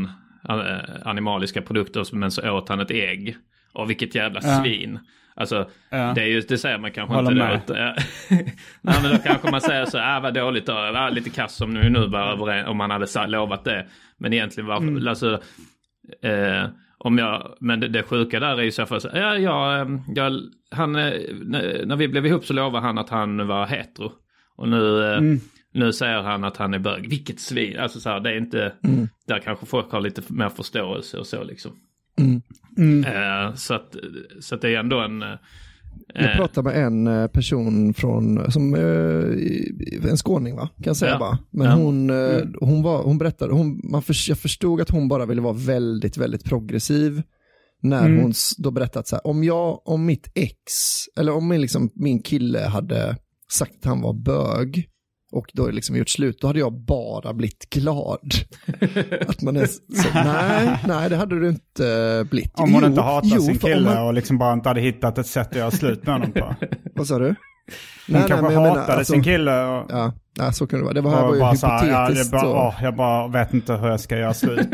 animaliska produkter, men så åt han ett ägg. Och vilket jävla ja. svin. Alltså, ja. det, är ju, det säger man kanske Håller inte. Med. Då, ja. Nej, men då kanske man säger så, ah, vad dåligt, ah, lite kass som nu, nu var överens, om man hade lovat det. Men egentligen var mm. alltså, eh, om jag, men det, det sjuka där är ju så för att, ja, ja, jag, han, när vi blev ihop så lovade han att han var hetero. Och nu, mm. nu säger han att han är bög. Vilket svin, alltså så här, det är inte, mm. där kanske folk har lite mer förståelse och så liksom. Mm. Mm. Eh, så, att, så att det är ändå en... Eh, jag pratade med en person från, som eh, en skåning, va? Kan jag säga ja. bara. Men ja. hon, eh, hon, var, hon berättade, hon, man för, jag förstod att hon bara ville vara väldigt, väldigt progressiv. När mm. hon då berättat så här, om jag, om mitt ex, eller om min, liksom, min kille hade sagt att han var bög, och då liksom gjort slut, då hade jag bara blivit glad. Att man är så, nej, nej, det hade du inte blivit. Om hon jo, inte hatar jo, sin kille man... och liksom bara inte hade hittat ett sätt att göra slut med honom på. Vad sa du? Hon nej, kanske nej, hatade menar, alltså, sin kille. Och... Ja, nej, så kunde det vara. Det var här var ju hypotetiskt. Här, ja, det bara, så... åh, jag bara vet inte hur jag ska göra slut.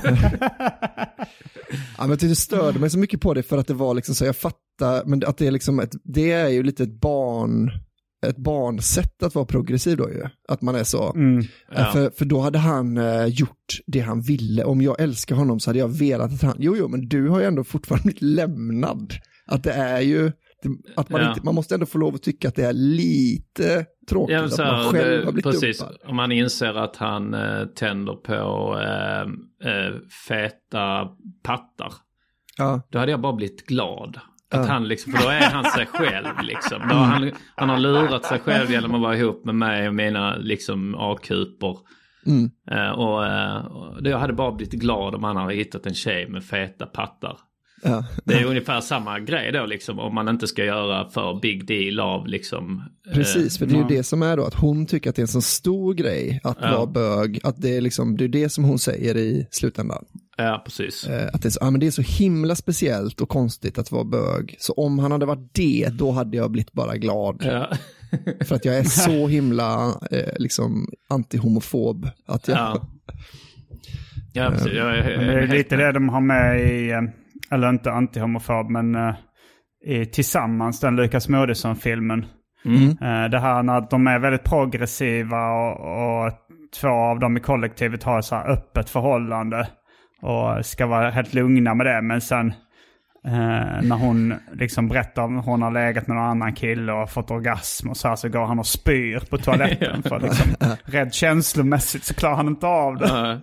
Ja, men jag tyckte det störde mig så mycket på det, för att det var liksom så, jag fattar, men att det är liksom ett, det är ju lite ett barn... ett barnsätt att vara progressiv då ju. Att man är så. Mm, ja. för, för då hade han uh, gjort det han ville. Om jag älskar honom så hade jag velat att han... Jo, jo, men du har ju ändå fortfarande blivit lämnad. Att det är ju... Det, att man, ja. inte, man måste ändå få lov att tycka att det är lite tråkigt. Ja, så, att man själv det, har blivit precis, dumpad. om man inser att han uh, tänder på uh, uh, feta pattar. Ja. Då hade jag bara blivit glad. Att han liksom, för då är han sig själv liksom. Då har han, han har lurat sig själv genom att vara ihop med mig och mina liksom A-kuper. Mm. Uh, och, uh, och jag hade bara blivit glad om han hade hittat en tjej med feta pattar. Ja. Det är ungefär samma grej då liksom, om man inte ska göra för big deal av liksom. Precis, för det är ju det som är då, att hon tycker att det är en så stor grej att ja. vara bög, att det är liksom, det är det som hon säger i slutändan. Ja, precis. Att det är, så, ja, men det är så himla speciellt och konstigt att vara bög. Så om han hade varit det, då hade jag blivit bara glad. Ja. För att jag är så himla eh, liksom antihomofob att jag... Ja, ja precis. Jag är, jag är, det är lite det de har med i, eller inte antihomofob, men uh, i Tillsammans, den Lukas Moodysson-filmen. Mm. Uh, det här när de är väldigt progressiva och, och två av dem i kollektivet har så här öppet förhållande. Och ska vara helt lugna med det. Men sen eh, när hon liksom berättar om hon har legat med någon annan kille och fått orgasm och så här, så går han och spyr på toaletten. För liksom, rädd känslomässigt så klarar han inte av det.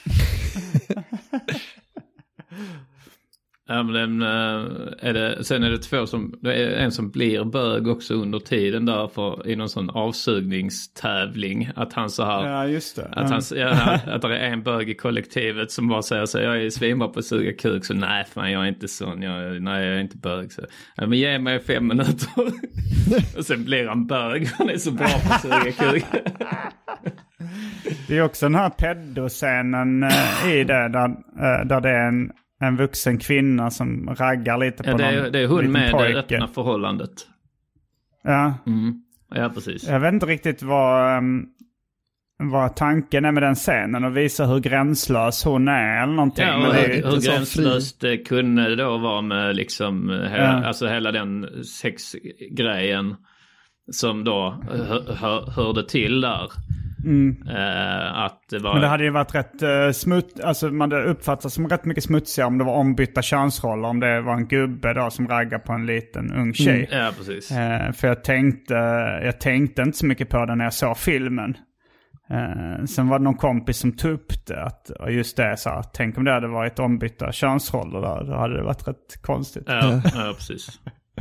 Ja, men är det, sen är det två som, det är en som blir bög också under tiden där för, i någon sån avsugningstävling, att han så här, ja just det, att, han, ja, att det är en bög i kollektivet som bara säger så, jag är svinbra på att suga kuk, så nej fan jag är inte sån, jag, nej jag är inte bög, så ja, men ge mig fem minuter och sen blir han bög, han är så bra på att suga kuk. Det är också den här pedo-scenen äh, i det där, äh, där det är en En vuxen kvinna som raggar lite på ja, det är, någon det är hon med pojke. Det öppna förhållandet. Ja. Mm. Ja, precis. Jag vet inte riktigt vad, um, vad tanken är med den scenen och visa hur gränslös hon är eller någonting. Ja, men det är, hur hur gränslöst det kunde då vara med liksom hela, ja. alltså hela den sexgrejen som då hör, hör, hörde till där. Mm. Uh, att det var... Men det hade ju varit rätt uh, smutt, alltså man hade uppfattat som rätt mycket smutsigare om det var ombytta könsroller, om det var en gubbe då som raggar på en liten ung tjej. Mm. Ja, precis. Uh, för jag tänkte, jag tänkte inte så mycket på det när jag såg filmen. Uh, sen var det någon kompis som tog upp det, att just det så här, tänk om det hade varit ombytta könsroller där, då hade det varit rätt konstigt. Ja, ja precis.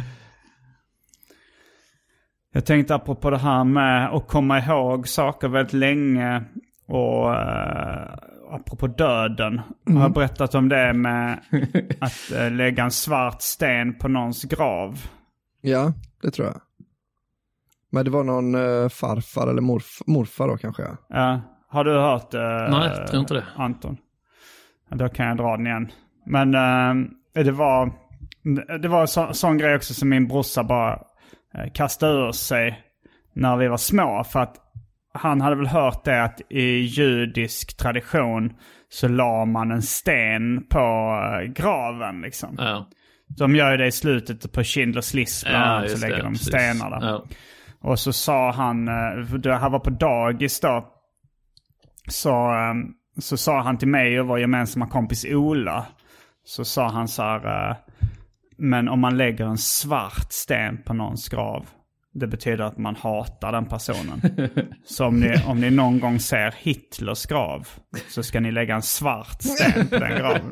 Jag tänkte apropå det här med att komma ihåg saker väldigt länge och uh, apropå döden. Mm. Jag har berättat om det med att uh, lägga en svart sten på någons grav. Ja, det tror jag. Men det var någon uh, farfar eller morf- morfar då kanske. Ja, uh, har du hört uh, Nej, jag tror inte det. Anton? Då kan jag dra den igen. Men uh, det var det var en så, sån grej också som min brorsa bara kastade ur sig när vi var små, för att han hade väl hört det att i judisk tradition så la man en sten på graven liksom. Ja. De gör det i slutet på Schindler's List bland annat, ja, så lägger det, de precis. stenar där. Ja. Och så sa han, det här var på dagis då, så, så sa han till mig och vår gemensamma kompis Ola, så sa han så här, men om man lägger en svart sten på någons grav, det betyder att man hatar den personen. Så om ni, om ni någon gång ser Hitlers grav, så ska ni lägga en svart sten på den graven.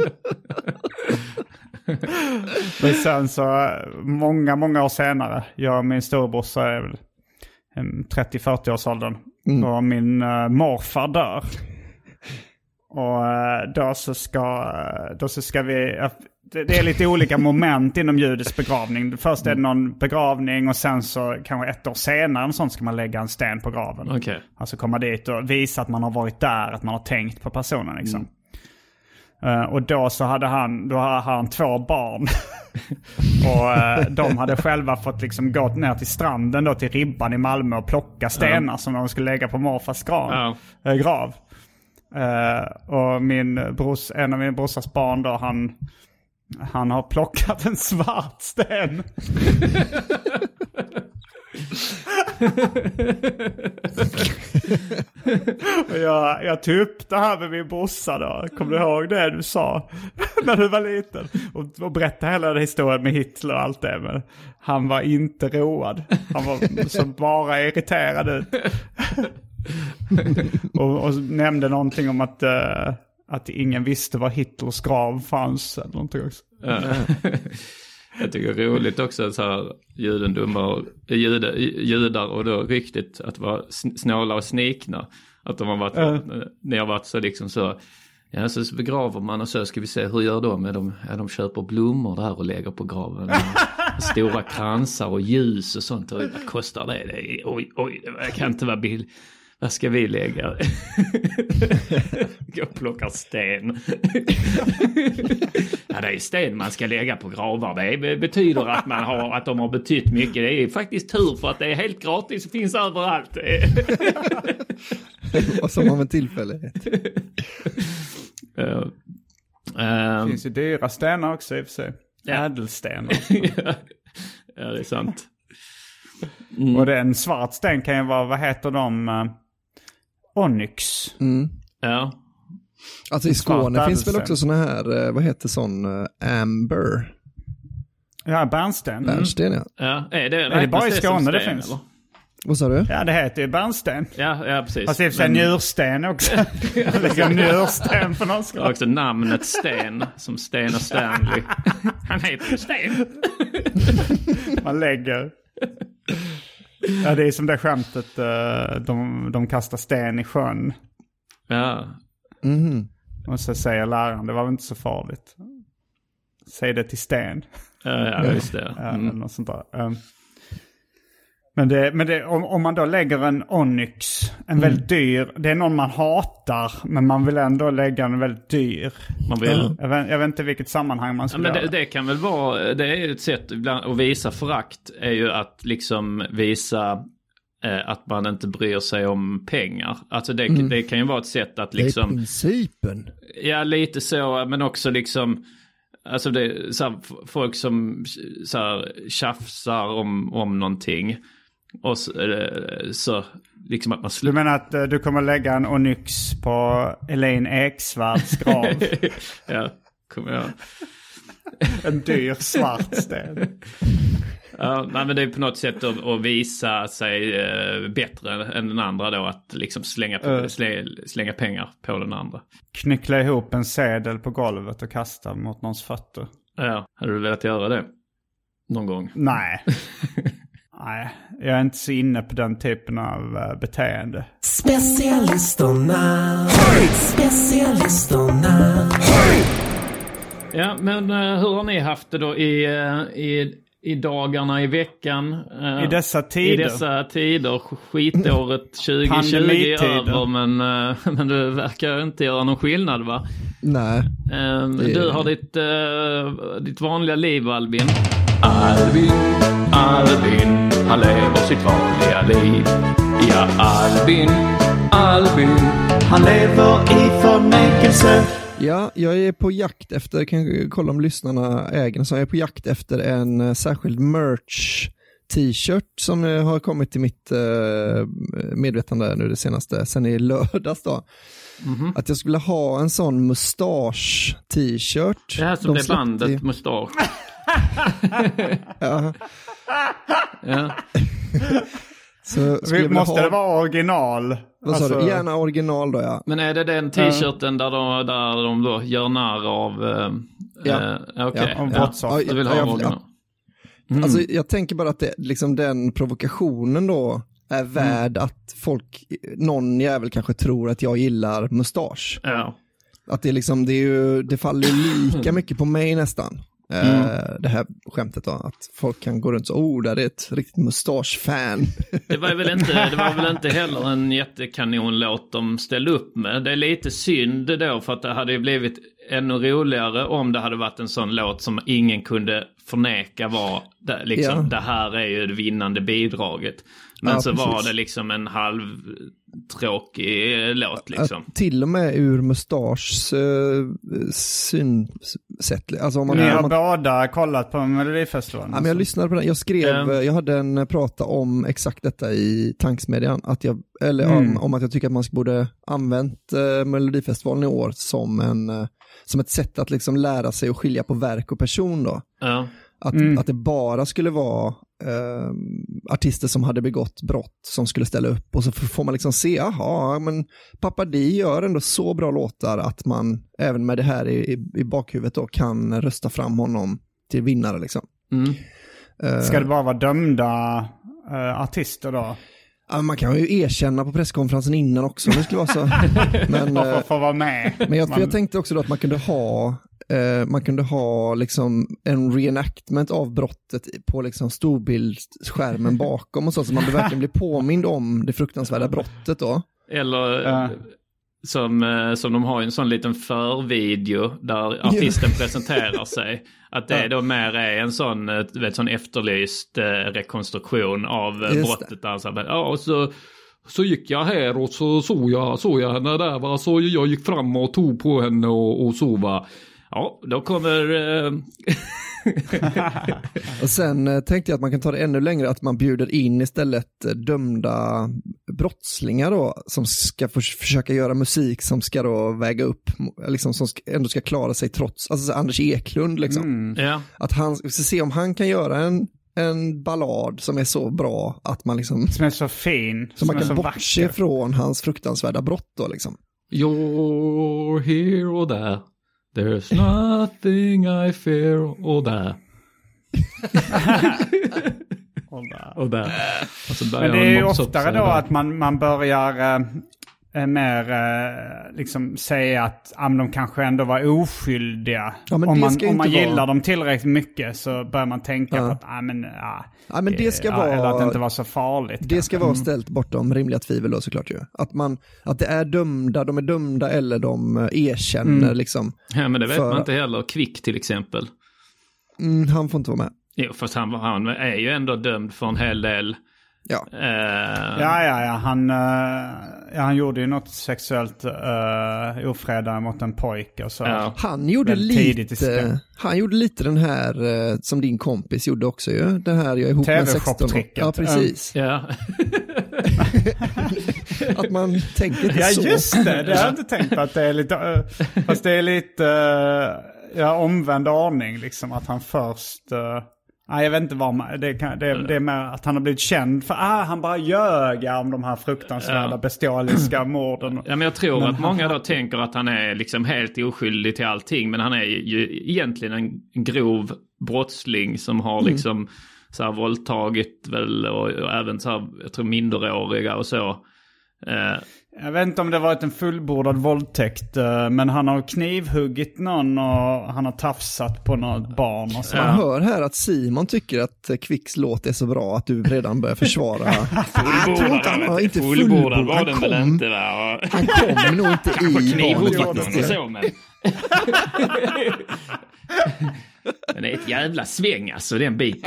Men sen så, många, många år senare, jag och min storebrorsa är väl trettio-fyrtio års åldern. Mm. Och min uh, morfar dör. Och uh, då så ska, då så ska vi... Uh, det är lite olika moment inom judisk begravning. Först är det någon begravning och sen så kanske ett år senare och sånt ska man lägga en sten på graven. Okay. Alltså komma dit och visa att man har varit där, att man har tänkt på personen liksom. Mm. Uh, och då så hade han, då hade han två barn. Och uh, de hade själva fått liksom gått ner till stranden då, till Ribban i Malmö och plocka stenar, uh. som de skulle lägga på morfars grav. Uh. Uh, grav. Uh, och min bros, en av min brorsas barn då, han... Han har plockat en svart sten. Och jag, jag tog upp det här med min brorsa då. Kommer du ihåg det du sa när du var liten? Och, och berättade hela historien med Hitler och allt det. Men han var inte road. Han var så bara irriterad ut. och, och nämnde någonting om att... Uh, att ingen visste var Hitlers grav fanns eller någonting också. Ja. Jag tycker det är roligt också så här judendomar, judar, judar och då riktigt att vara snåla och snikna. Att de har varit, ja. Ni har varit så liksom så, ja så begraver man och så ska vi se hur gör de? Är de, är de köper blommor där och lägger på graven. Stora kransar och ljus och sånt. Och vad kostar det? det är, oj, oj, det kan inte vara billigt. Vad ska vi lägga? Jag plockar sten. Ja, det är sten man ska lägga på gravar. Det betyder att, man har, att de har betytt mycket. Det är faktiskt tur för att det är helt gratis och finns överallt. Och som av en tillfällighet. Uh, uh, det finns ju dyra stenar också i och för sig. Ja. Ädelstenar. Ja. Ja, det är sant. Mm. Och det, en svart sten kan ju vara, vad heter de? Uh, Onyx. Mm. Ja. Alltså i Skåne finns väl också såna här, vad heter sån, uh, amber? Ja, bärnsten. Bärnsten, ja. Ja, är det, är det bara i Skåne det finns? Eller? Vad sa du? Ja, det heter ju bärnsten. Ja, ja precis. Fast det är för men... njursten också. Lägger njursten på någon skål. Också namnet Sten, som Sten och Stanley. Han heter Sten. Man lägger... Ja, det är som det skämtet, de, de kastar sten i sjön. Ja. Mm. Och så säger läraren, det var väl inte så farligt. Säg det till sten. Ja, ja just det. Mm. Ja, något sånt där. Men, det, men det, om, om man då lägger en Onyx, en mm. väldigt dyr, det är någon man hatar, men man vill ändå lägga en väldigt dyr. Man vill. Jag vet, jag vet inte vilket sammanhang man skulle ja, men göra. Det, det kan väl vara, det är ett sätt att visa förakt, är ju att liksom visa eh, att man inte bryr sig om pengar. Alltså det, mm. det kan ju vara ett sätt att liksom... Det är principen. Ja, lite så, men också liksom... Alltså det är så här, folk som så här, tjafsar om, om någonting. Och så, så liksom att man slutar. Du menar att uh, du kommer lägga en Onyx på Elaine Eksvärds grav? Ja, kommer jag. En dyr svart sten. Ja, men det är på något sätt att, att visa sig uh, bättre än den andra då. Att liksom slänga, uh. slä, slänga pengar på den andra. Knyckla ihop en sedel på golvet och kasta mot någons fötter. Ja, hade du velat göra det någon gång? Nej. Nej, jag är inte så inne på den typen av uh, beteende. Specialisterna. Specialisterna. Ja, men uh, hur har ni haft det då i, uh, i, i dagarna i veckan? Uh, I dessa tider? I dessa tider. Skitåret tjugo tjugo är över, men, uh, men det verkar inte göra någon skillnad, va? Nej. Uh, du har ditt, uh, ditt vanliga liv, Albin. Albin, Albin, han lever sitt vanliga liv. Ja, Albin, Albin, han lever i förnekelse. Ja, jag är på jakt efter, kan kolla om lyssnarna äger, så jag är på jakt efter en särskild merch t-shirt som har kommit till mitt medvetande nu det senaste, sen i lördags då. Mm-hmm. Att jag skulle ha en sån mustasch t-shirt. Det här som är bandet i... mustasch. Ja. Ja. Så måste ha... det vara original? Vad sa alltså... du? Gärna original då, ja. Men är det den t-shirten där de, där de då gör narr av... Uh, ja. Uh, Okej. Okay. Ja. Ja. Du vill ha ja, original. Mm. Alltså jag tänker bara att det, liksom den provokationen då är värd mm. att folk, någon jävel kanske tror att jag gillar mustasch. Ja. Att det liksom, det är ju, det faller ju lika mycket på mig nästan. Mm. Uh, det här skämtet då, att folk kan gå runt så, oh, där är ett riktigt mustasch-fan. Det var väl inte, det var väl inte heller en jättekanonlåt de ställde upp med. Det är lite synd då, för att det hade ju blivit ännu roligare om det hade varit en sån låt som ingen kunde förneka var det, liksom, ja. Det här är ju det vinnande bidraget. Men ja, så precis. Var det liksom en halvtråkig låt liksom. Att till och med ur mustaschs uh, synsätt. Alltså om man, Ni har man... båda kollat på Melodifestivalen. Ja, men jag lyssnade på den. Jag skrev, mm. jag hade en prata om exakt detta i Tanksmedjan. Att jag, eller mm. om, om att jag tycker att man borde använt uh, Melodifestivalen i år som en... Uh, som ett sätt att liksom lära sig att skilja på verk och person då. Ja. Att, mm. att det bara skulle vara eh, artister som hade begått brott som skulle ställa upp. Och så får man liksom se, jaha, men Pappa Di gör ändå så bra låtar att man även med det här i, i, i bakhuvudet då kan rösta fram honom till vinnare liksom. Mm. Eh, Ska det bara vara dömda eh, artister då? Ja, man kan ju erkänna på presskonferensen innan också om det skulle vara så. Men, Varför får vara med? Men jag, man... jag tänkte också då att man kunde ha eh, man kunde ha liksom en reenactment av brottet på liksom storbildsskärmen bakom och så, så man verkligen blir påmind om det fruktansvärda brottet då. Eller ja. som, som de har en sån liten förvideo där artisten presenterar sig. Att det då mer är en sån, vet, sån efterlyst eh, rekonstruktion av eh, brottet. Där. Så, ja, och så, så gick jag här och så såg jag, såg jag henne där. Va? Så jag gick fram och tog på henne och, och så va. Ja, då kommer... Eh... och sen eh, tänkte jag att man kan ta det ännu längre, att man bjuder in istället eh, dömda brottslingar då, som ska för, försöka göra musik som ska då väga upp, liksom som ska, ändå ska klara sig trots, alltså Anders Eklund liksom. Mm. Ja. Att han, vi ska se om han kan göra en en ballad som är så bra att man liksom... Som är så fin. Så man kan så bortse vacker. Från hans fruktansvärda brott då liksom. You're here or there. There's nothing I fear or there. och där. Och så men det är ju oftare då att man, man börjar äh, mer äh, liksom säga att ah, de kanske ändå var oskyldiga. Ja, om man, om man gillar vara... dem tillräckligt mycket så börjar man tänka ja. på att ah, men, ah, ja, men det ska ja, vara... eller att det inte var så farligt. Det kanske. ska vara ställt bortom rimliga tvivel då såklart ju. Att, man, att det är dömda, de är dömda eller de erkänner mm. liksom. Ja, men det vet för... man inte heller. Kvick till exempel. Mm, han får inte vara med. Jo, fast han, han är ju ändå dömd för en hel del. Ja, uh... ja, ja, ja. Han, uh, ja, han gjorde ju något sexuellt uh, ofredande mot en pojke. Så ja. Han gjorde lite, han gjorde lite den här uh, som din kompis gjorde också ju. Den här jag är ihop med sexton. Ja, precis. Ja. Att man tänker inte ja, så. Ja, just det. Det har jag inte tänkt på att det är lite... Uh, fast det är lite... Uh, ja, omvänd aning liksom. Att han först... Uh, Nej, jag vet inte vad man, det, kan, det, det är med att han har blivit känd för ah, han bara ljög om de här fruktansvärda ja. bestialiska morden. Ja, men jag tror men att många då tänker att han är liksom helt oskyldig till allting, men han är ju egentligen en grov brottsling som har mm. liksom så här våldtagit väl och, och även så här, jag tror minderåriga och så. Eh, Jag vet inte om det varit en fullbordad våldtäkt, men han har knivhuggit någon och han har tafsat på något barn och så. Man hör här att Simon tycker att Kvicks låt är så bra att du redan börjar försvara. Fullbordad, han var inte fullbordad var den väl inte, va? Han kom nog inte i knivhugget någon och så, men... Men det är ett jävla sväng alltså, den biten.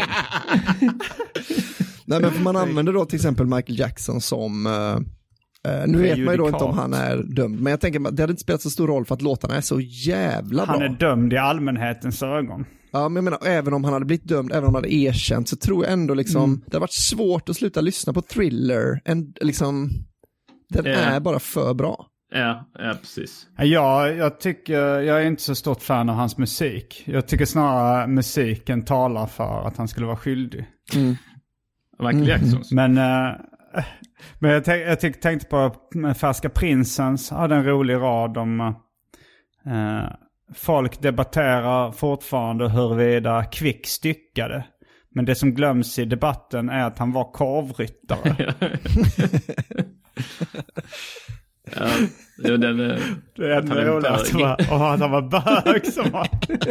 Nej, men för man använder då till exempel Michael Jackson som... Uh, uh, nu vet man ju då inte om han är dömd. Men jag tänker att det hade inte spelat så stor roll för att låtarna är så jävla bra. Han är dömd i allmänhetens ögon. Ja, men jag menar, även om han hade blivit dömd, även om han hade erkänt, så tror jag ändå liksom... Mm. Det har varit svårt att sluta lyssna på Thriller. En, liksom, den yeah. är bara för bra. Ja, ja, precis. Ja, jag tycker, jag är inte så stort fan av hans musik. Jag tycker snarare musiken talar för att han skulle vara skyldig. Mm. Michael Jacksons. Men, äh, men jag, tänk, jag tyck, tänkte på Färska Prinsens, hade en rolig rad om äh, folk debatterar fortfarande huruvida Kvick styckade. Men det som glöms i debatten är att han var korvryttare. Ja, det, den, det är enda roligt och att han var bög som var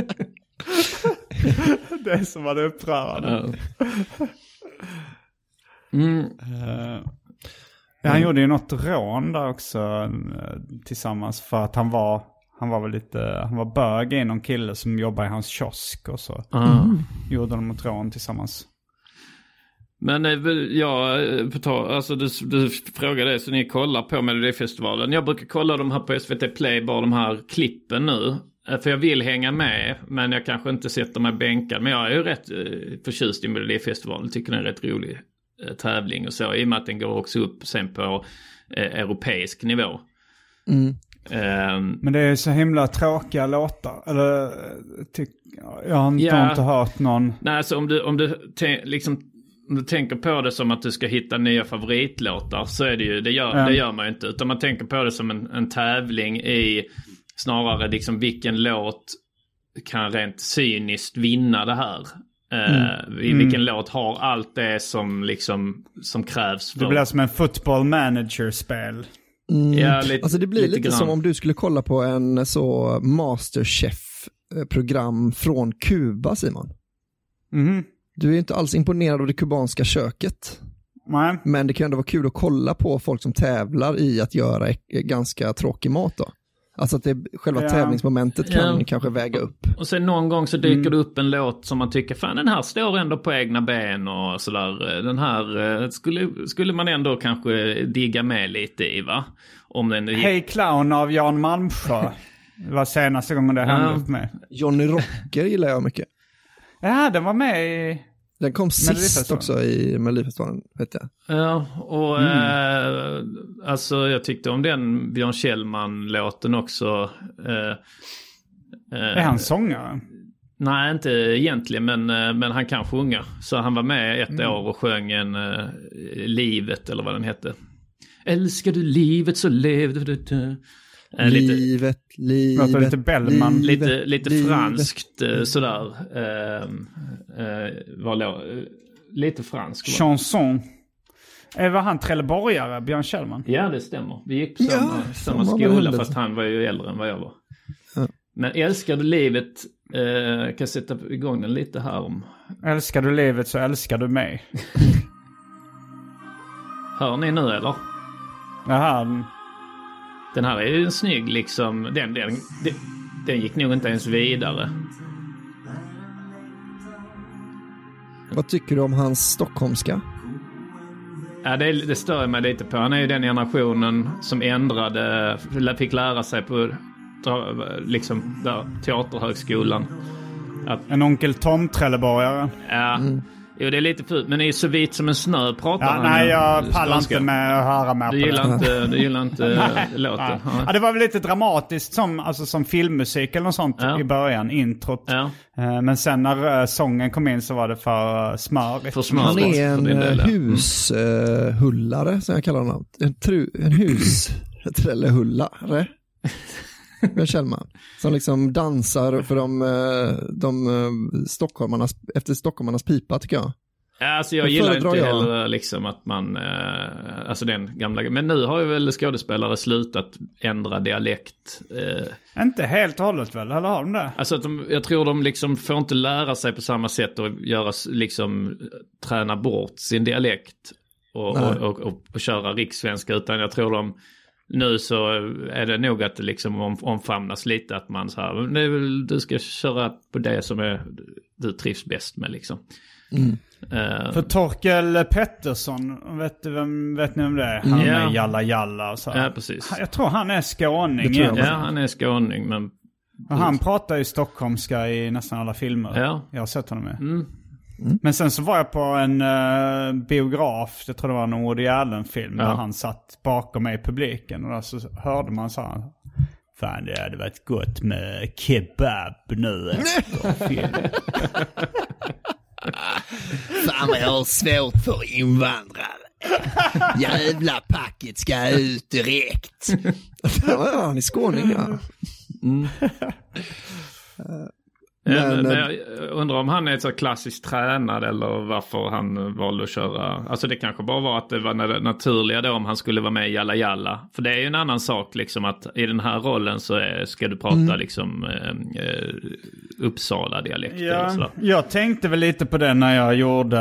det är som var det upprörande. Ja. Mm. Uh, han mm. gjorde ju något rån där också uh, tillsammans för att han var han var väl lite han var bög i någon kille som jobbar i hans kiosk och så mm. gjorde de ett rån tillsammans. Men ja, alltså du, du frågade det, så ni kollar på Melodifestivalen. Jag brukar kolla de här på S V T Play, bara de här klippen nu. För jag vill hänga med, men jag kanske inte sätter mig bänkad. Men jag är ju rätt förtjust i Melodifestivalen. Tycker det är en rätt rolig tävling och så. I och med att den går också upp sen på eh, europeisk nivå. Mm. Um, men det är så himla tråkiga låtar. Eller, ty- jag har inte, ja, inte hört någon. Nej, alltså om du, om du te- liksom... Om du tänker på det som att du ska hitta nya favoritlåtar, så är det ju, det gör, mm. det gör man ju inte. Utan man tänker på det som en, en tävling i snarare liksom vilken låt kan rent cyniskt vinna det här. Mm. Uh, i vilken mm. låt har allt det som liksom som krävs för... Det blir som en football manager-spel. Mm. Ja, lite, alltså det blir lite, lite som om du skulle kolla på en så Masterchef-program från Kuba, Simon. Mhm. Du är ju inte alls imponerad av det kubanska köket. Nej. Men det kan ändå vara kul att kolla på folk som tävlar i att göra ganska tråkig mat då. Alltså att det, själva ja. tävlingsmomentet kan ja. kanske väga upp. Och sen någon gång så dyker mm. det upp en låt som man tycker, fan den här står ändå på egna ben och sådär. Den här skulle, skulle man ändå kanske digga med lite i, va? Om den... Hey Clown av Jan Malmsjö. Det var senaste gången det hände ja. upp med. Johnny Rocker gillar jag mycket. Ja, den var med i... Den kom sist också i Melodifestivalen, vet jag. Ja, och mm. eh, alltså jag tyckte om den Björn Kjellman-låten också. Eh, eh, är han sångare? Nej, inte egentligen, men, men han kan sjunga. Så han var med ett mm. år och sjöng en eh, Livet, eller vad den hette. Älskar du livet så lev du. Eh, livet, livet, lite Bellman. livet, lite, lite livet. franskt eh, sådär. Eh, eh, var lo- eh, lite fransk. Chanson. Eh, var han Trelleborgare, Björn Kjellman? Ja, det stämmer. Vi gick på samma, ja, samma skola, fast han var ju äldre än vad jag var. Ja. Men älskar du livet, eh, kan jag sätta igång den lite här om. Älskar du livet så älskar du mig. Hör ni nu eller? Jaha. Den här är ju en snygg liksom, den, den, den, den gick nog inte ens vidare. Vad tycker du om hans stockholmska? Ja, det, det stör mig lite på. Han är ju den generationen som ändrade, fick lära sig på liksom där, teaterhögskolan. Att, en onkel Tom Trelleborgare. Ja, mm. Jo, det är lite fult, men det är så vit som en snö pratar ja, han. Nej, jag pallar inte med att höra mer du på gillar det. inte, du gillar inte låten. Ja. Ja, det var väl lite dramatiskt som, alltså, som filmmusik eller något sånt ja. i början, introt. Ja. Men sen när uh, sången kom in så var det för smörigt. För smörigt. Han är en del, hushullare, uh, som jag kallar honom. En, tru, en hushullare. Björn Kjellman. Som liksom dansar för de, de stockholmarnas, efter stockholmarnas pipa, tycker jag. Alltså jag gillar inte jag. heller liksom att man, alltså den gamla, men nu har ju väl skådespelare slutat ändra dialekt. Eh. Inte helt och hållet väl, eller har de det? Alltså att de, jag tror de liksom får inte lära sig på samma sätt och göra liksom, träna bort sin dialekt och, och, och, och, och köra rikssvenska, utan jag tror de nu så är det nog att det liksom om, omfamnas lite, att man så här, det är väl, du ska köra på det som är, du trivs bäst med liksom. Mm. Uh, För Torkel Pettersson, vet, du vem, vet ni om det är? Han Mm. är Ja. Jalla Jalla och så. Ja, precis. Jag tror han är skåning. Det tror jag. Ja, han är skåning, men... Och han pratar ju stockholmska i nästan alla filmer. Ja. Jag har sett honom med. Mm. Mm. Men sen så var jag på en uh, biograf, jag tror det var en Woody Allen-film, Ja. där han satt bakom mig i publiken. Och då så hörde man så här, fan det hade varit gott med kebab nu efter filmen. Fan vad jag har svårt för invandrare. Jävla packet ska ut direkt. Det var han i skåning, ja. Mm. Men, ja, men, men jag undrar om han är så klassiskt tränad eller varför han valde att köra. Alltså det kanske bara var att det var det naturliga då om han skulle vara med i Jalla Jalla. För det är ju en annan sak liksom, att i den här rollen så är, ska du prata mm. liksom eh, Uppsala-dialekt. Ja, jag tänkte väl lite på det när jag gjorde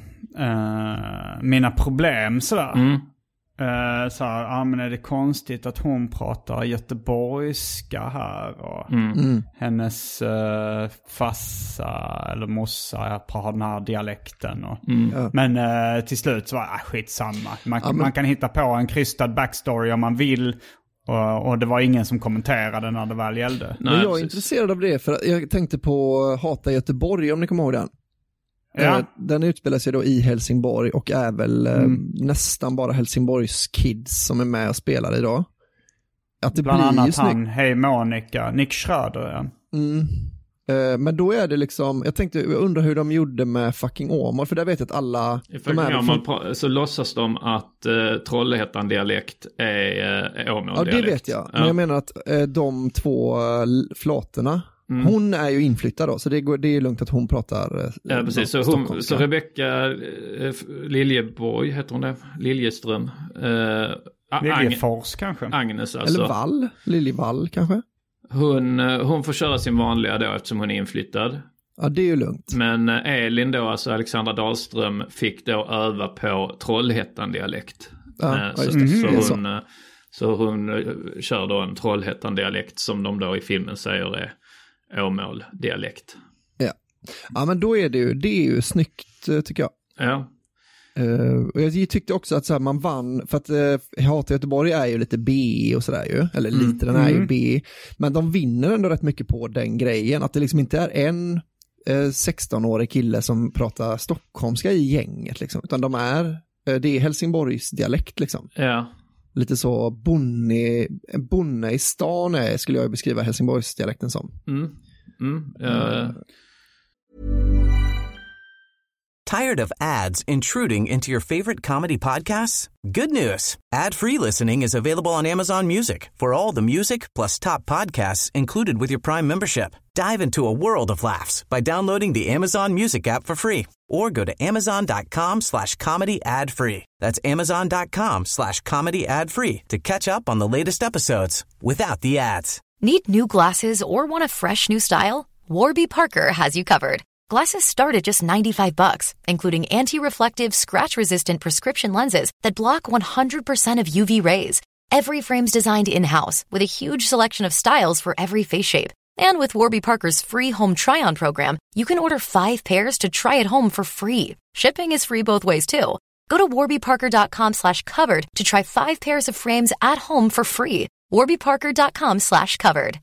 eh, mina problem sådär. Mm. Uh, så här, ah, men är det konstigt att hon pratar göteborgska här och Mm. Mm. hennes uh, fassa eller mossa har den här dialekten och, Mm. Ja. men uh, till slut så var det ah, skitsamma. Man, Ja, men... man kan hitta på en krystad backstory om man vill och, och det var ingen som kommenterade när det väl gällde. Nej, Men jag är precis. intresserad av det, för jag tänkte på Hata Göteborg, om ni kommer ihåg den. Ja. Den utspelar sig då i Helsingborg och är väl Mm. eh, nästan bara Helsingborgs kids som är med och spelar idag. Att det Bland blir annat ju snyggt. han, Hej Monica, Nick Schröder, ja. Mm. Eh, men då är det liksom, jag tänkte, jag undrar hur de gjorde med fucking Åmål, för där vet jag att alla... I de är Åmål pra- så låtsas de att uh, Trollhättan-dialekt är uh, Åmål-dialekt. Ja, det vet jag. Men ja. jag menar att eh, de två eh, flatorna, Mm. hon är ju inflyttad då, så det, går, det är ju lugnt att hon pratar eh, Ja, precis. Så, hon, så Rebecka eh, Liljeborg, heter hon det? Liljeström. Eh, Liljefors kanske. Agnes alltså. Eller Wall, Liljevall kanske? Hon, hon får köra sin vanliga då eftersom hon är inflyttad. Ja, det är ju lugnt. Men Elin då, alltså Alexandra Dahlström, fick då öva på Trollhättan-dialekt. Ja, eh, så, just det. så, Mm, hon, så. så hon kör då en Trollhättan-dialekt som de då i filmen säger är Åmål-dialekt. Ja. Ja, men då är det ju, det är ju snyggt tycker jag. Ja. Uh, och jag tyckte också att så här, man vann, för att uh, Hata Göteborg är ju lite B och sådär ju, eller Mm. lite, den är Mm. ju B, men de vinner ändå rätt mycket på den grejen, att det liksom inte är en uh, sexton-årig kille som pratar stockholmska i gänget liksom, utan de är, uh, det är Helsingborgs dialekt liksom. Ja. Lite så bonne, bonne i stan är, skulle jag beskriva Helsingborgs dialekten som. Mm. Mm. Uh. Tired of ads intruding into your favorite comedy podcasts? Good news. Ad-free listening is available on Amazon Music for all the music plus top podcasts included with your Prime membership. Dive into a world of laughs by downloading the Amazon Music app for free or go to amazon.com slash comedy ad free. That's amazon.com slash comedy ad free to catch up on the latest episodes without the ads. Need new glasses or want a fresh new style? Warby Parker has you covered. Glasses start at just ninety-five bucks, including anti-reflective, scratch-resistant prescription lenses that block one hundred percent of U V rays. Every frame's designed in-house with a huge selection of styles for every face shape. And with Warby Parker's free home try-on program, you can order five pairs to try at home for free. Shipping is free both ways, too. Go to warbyparker.com slash covered to try five pairs of frames at home for free. warbyparker.com slash covered.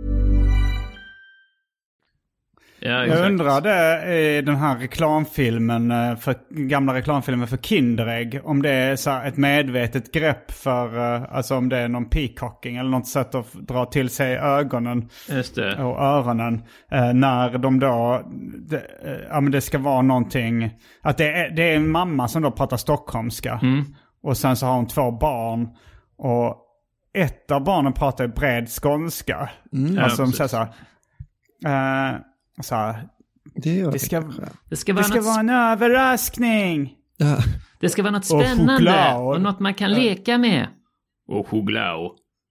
Ja, Jag undrade i den här reklamfilmen, för gamla reklamfilmen för Kinderägg, om det är så här ett medvetet grepp för, alltså om det är någon peacocking eller något sätt att dra till sig ögonen Just det. och öronen. När de då, det, ja men det ska vara någonting, att det är, det är en mamma som då pratar stockholmska. Mm. Och sen så har hon två barn och ett av barnen pratar bred skånska. Mm. Alltså Ja, de säger så här, uh, så här, Det, gör det ska, Det ska det vara, ska något, vara en överraskning. ja. det ska vara något Och spännande choklad. och något man kan Ja. leka med. Och choklad.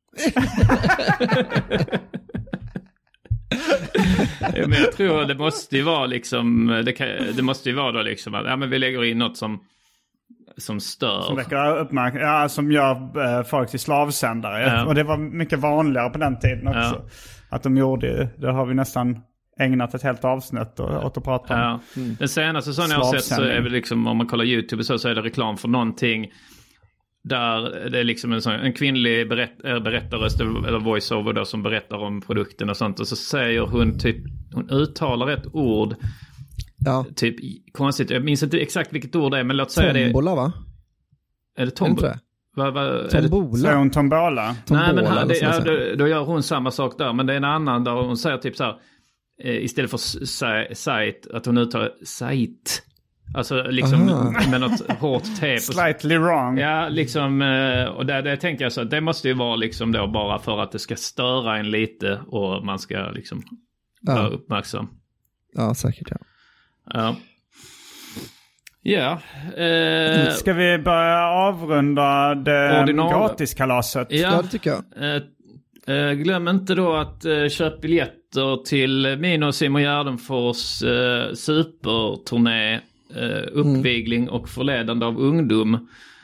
Ja, men jag tror det måste ju vara liksom, det, kan, det måste ju vara då liksom att ja, men vi lägger in något som som stör. Som väcker uppmärk- ja, som gör eh, folk till slavsändare. Ja. Och det var mycket vanligare på den tiden också. Ja. Att de gjorde, det har vi nästan ägnat ett helt avsnitt åt att prata om. Ja. Mm. Den senaste som jag har sett så är det liksom, om man kollar YouTube så, så är det reklam för någonting där det är liksom en, sån, en kvinnlig berätt, berättarröst eller voiceover då, som berättar om produkten och sånt, och så säger hon typ, hon uttalar ett ord Ja. typ konstigt, jag minns inte exakt vilket ord det är, men låt säga det. Tombola, va? Är det tombola? Va, va, tombola? Säger hon tombola? Nej, men här, det, ja, då, då gör hon samma sak där, men det är en annan där hon säger typ så här, eh, istället för site, att hon uttalar site. Alltså liksom Aha. med något hårt T. Slightly wrong. Ja, liksom, och där, där tänker jag så att det måste ju vara liksom då bara för att det ska störa en lite och man ska liksom vara ja. uppmärksam. Ja, säkert, ja. Ja. Ja. Eh, ska vi börja avrunda det gratiskalaset? Ja, ja, det tycker jag. Eh, eh, glöm inte då att eh, köpa biljetter till min och Simon Gärdenfors eh, superturné, eh, uppvigling mm. och förledande av ungdom.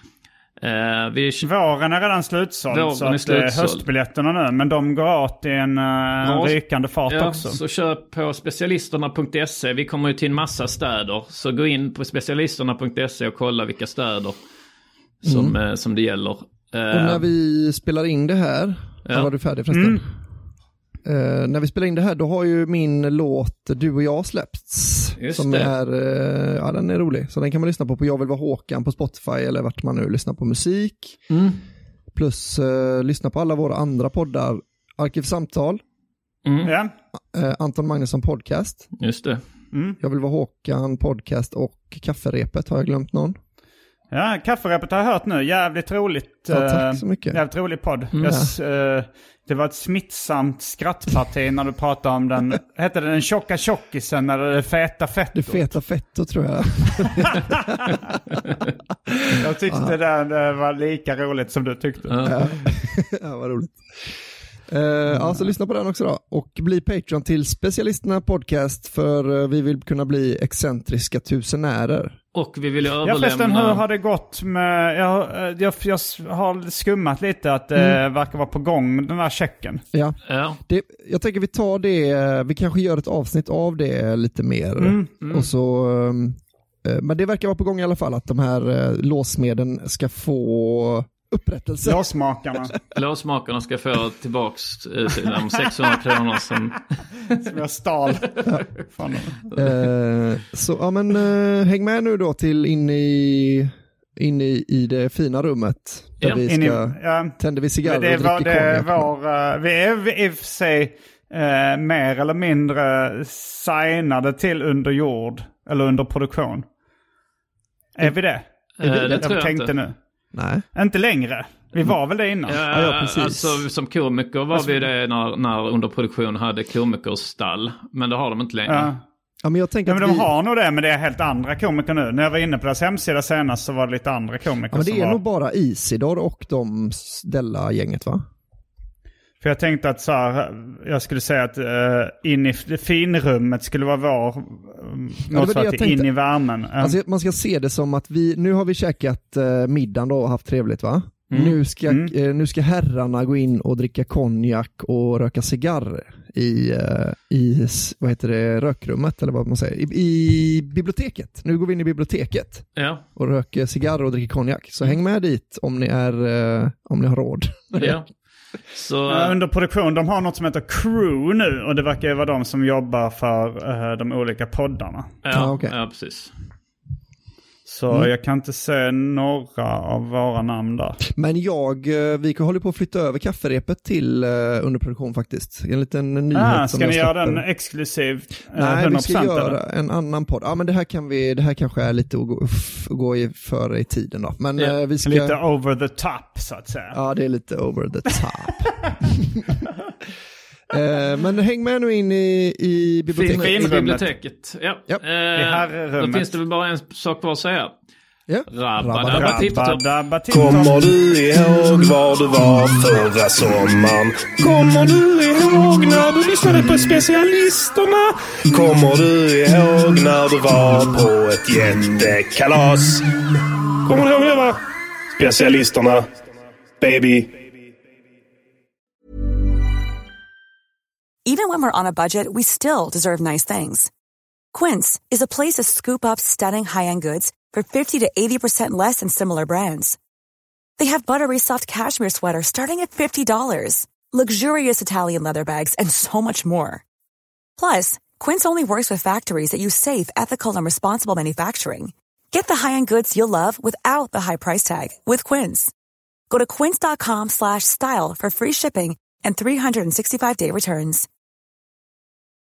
Eh, vi... Våren är redan slutsåld, Våren så att det är höstbiljetterna nu, men de går åt i en uh, rykande fart ja, också. Så köp på specialisterna punkt se. Vi kommer ju till en massa städer, så gå in på specialisterna punkt se och kolla vilka städer som, mm. eh, som det gäller. Eh, och när vi spelar in det här, ja. Var du färdig förresten? Mm. Uh, när vi spelar in det här, då har ju min låt Du och jag släppts. Just som det. är, uh, ja, den är rolig. Så den kan man lyssna på på Jag vill vara Håkan på Spotify eller vart man nu lyssnar på musik. Mm. Plus uh, lyssna på alla våra andra poddar. Arkivsamtal. Mm. Yeah. Uh, Anton Magnusson podcast. Just det. Mm. Jag vill vara Håkan podcast och Kafferepet. Har jag glömt någon? Ja, Kafferepet har jag hört nu. Jävligt roligt. Ja, tack så mycket. Jävligt rolig podd. Mm. Jag, uh, det var ett smittsamt skrattparti när du pratade om den. Hette det den tjocka tjockisen eller det feta fetto? Det feta fetto tror jag. Jag tyckte det, det var lika roligt som du tyckte. Ja, ja vad roligt. Uh, mm. Alltså lyssna på den också då. Och bli Patreon till Specialisterna podcast, för uh, vi vill kunna bli excentriska tusenärer. Och vi vill ju överlämna... Ja, förresten, hur har det gått med... Jag, jag, jag har skummat lite att det mm. verkar vara på gång med den där checken. Ja, ja. Det, jag tänker vi tar det... Vi kanske gör ett avsnitt av det lite mer. Mm. Mm. Och så... Um, men det verkar vara på gång i alla fall att de här uh, låsmeden ska få... upprättelse. Låsmakarna. Låsmakarna ska få tillbaks eh, de sexhundra kronor som... som jag stal. Ja. uh, så ja, men uh, häng med nu då till in i in i, i det fina rummet där ja. vi ska i, ja. tänder vi cigarrer det och dricker det konjak. Var, uh, vi är i och för sig uh, mer eller mindre signade till under jord eller under produktion. Är mm. vi det? Uh, det jag tror jag tänkte inte. Nu. Nej. Inte längre. Vi var väl det innan? Ja, ja precis. Alltså som komiker var alltså, vi det när, när under produktion hade komikerstall. Men det har de inte längre. Ja. Ja, men jag tänker ja, men att de vi... har nog det, men det är helt andra komiker nu. När jag var inne på deras hemsida senast så var det lite andra komiker. Ja, men det som är var... nog bara Isidor och de Della-gänget, va? För jag tänkte att så här, jag skulle säga att uh, in i det finrummet skulle vara vår um, ja, något att in i värmen. Um. Alltså, man ska se det som att vi, nu har vi käkat uh, middagen då och haft trevligt, va? Mm. Nu, ska, mm. uh, nu ska herrarna gå in och dricka konjak och röka cigarr i, uh, i vad heter det, rökrummet eller vad man säger, i, i biblioteket. Nu går vi in i biblioteket ja. och röker cigarr och dricker konjak. Så häng med dit om ni, är, uh, om ni har råd. Ja. Så... Uh, under produktion, de har något som heter Crew nu, och det verkar ju vara de som jobbar för uh, de olika poddarna. Ja, ah, okay. ja precis. Så mm. jag kan inte se några av våra namn där. Men jag, vi håller på att flytta över kafferepet till uh, underproduktion faktiskt. En liten nyhet ah, som ska jag ni släpper. göra den exklusiv? Uh, Nej, vi ska göra eller? en annan podd. Ja, men det här kan vi, det här kanske är lite att gå, uff, gå i före i tiden då. Men yeah. uh, vi ska... Lite over the top så att säga. Ja, det är lite over the top. uh, men häng med nu in i, i biblioteket. Fin, fin biblioteket. Ja. Ja. Uh, I herrrummet. Då finns det väl bara en sak kvar att säga. Ja. Rabba-dabba-tipp-topp. Kommer du ihåg var du var förra sommaren? Kommer du ihåg när du lyssnade på specialisterna? Kommer du ihåg när du var på ett jättekalas? Kommer du ihåg det, va? Specialisterna. Baby. Even when we're on a budget, we still deserve nice things. Quince is a place to scoop up stunning high-end goods for fifty to eighty percent less than similar brands. They have buttery soft cashmere sweaters starting at fifty dollars, luxurious Italian leather bags, and so much more. Plus, Quince only works with factories that use safe, ethical, and responsible manufacturing. Get the high-end goods you'll love without the high price tag with Quince. Go to quince dot com slash style for free shipping and three sixty-five day returns.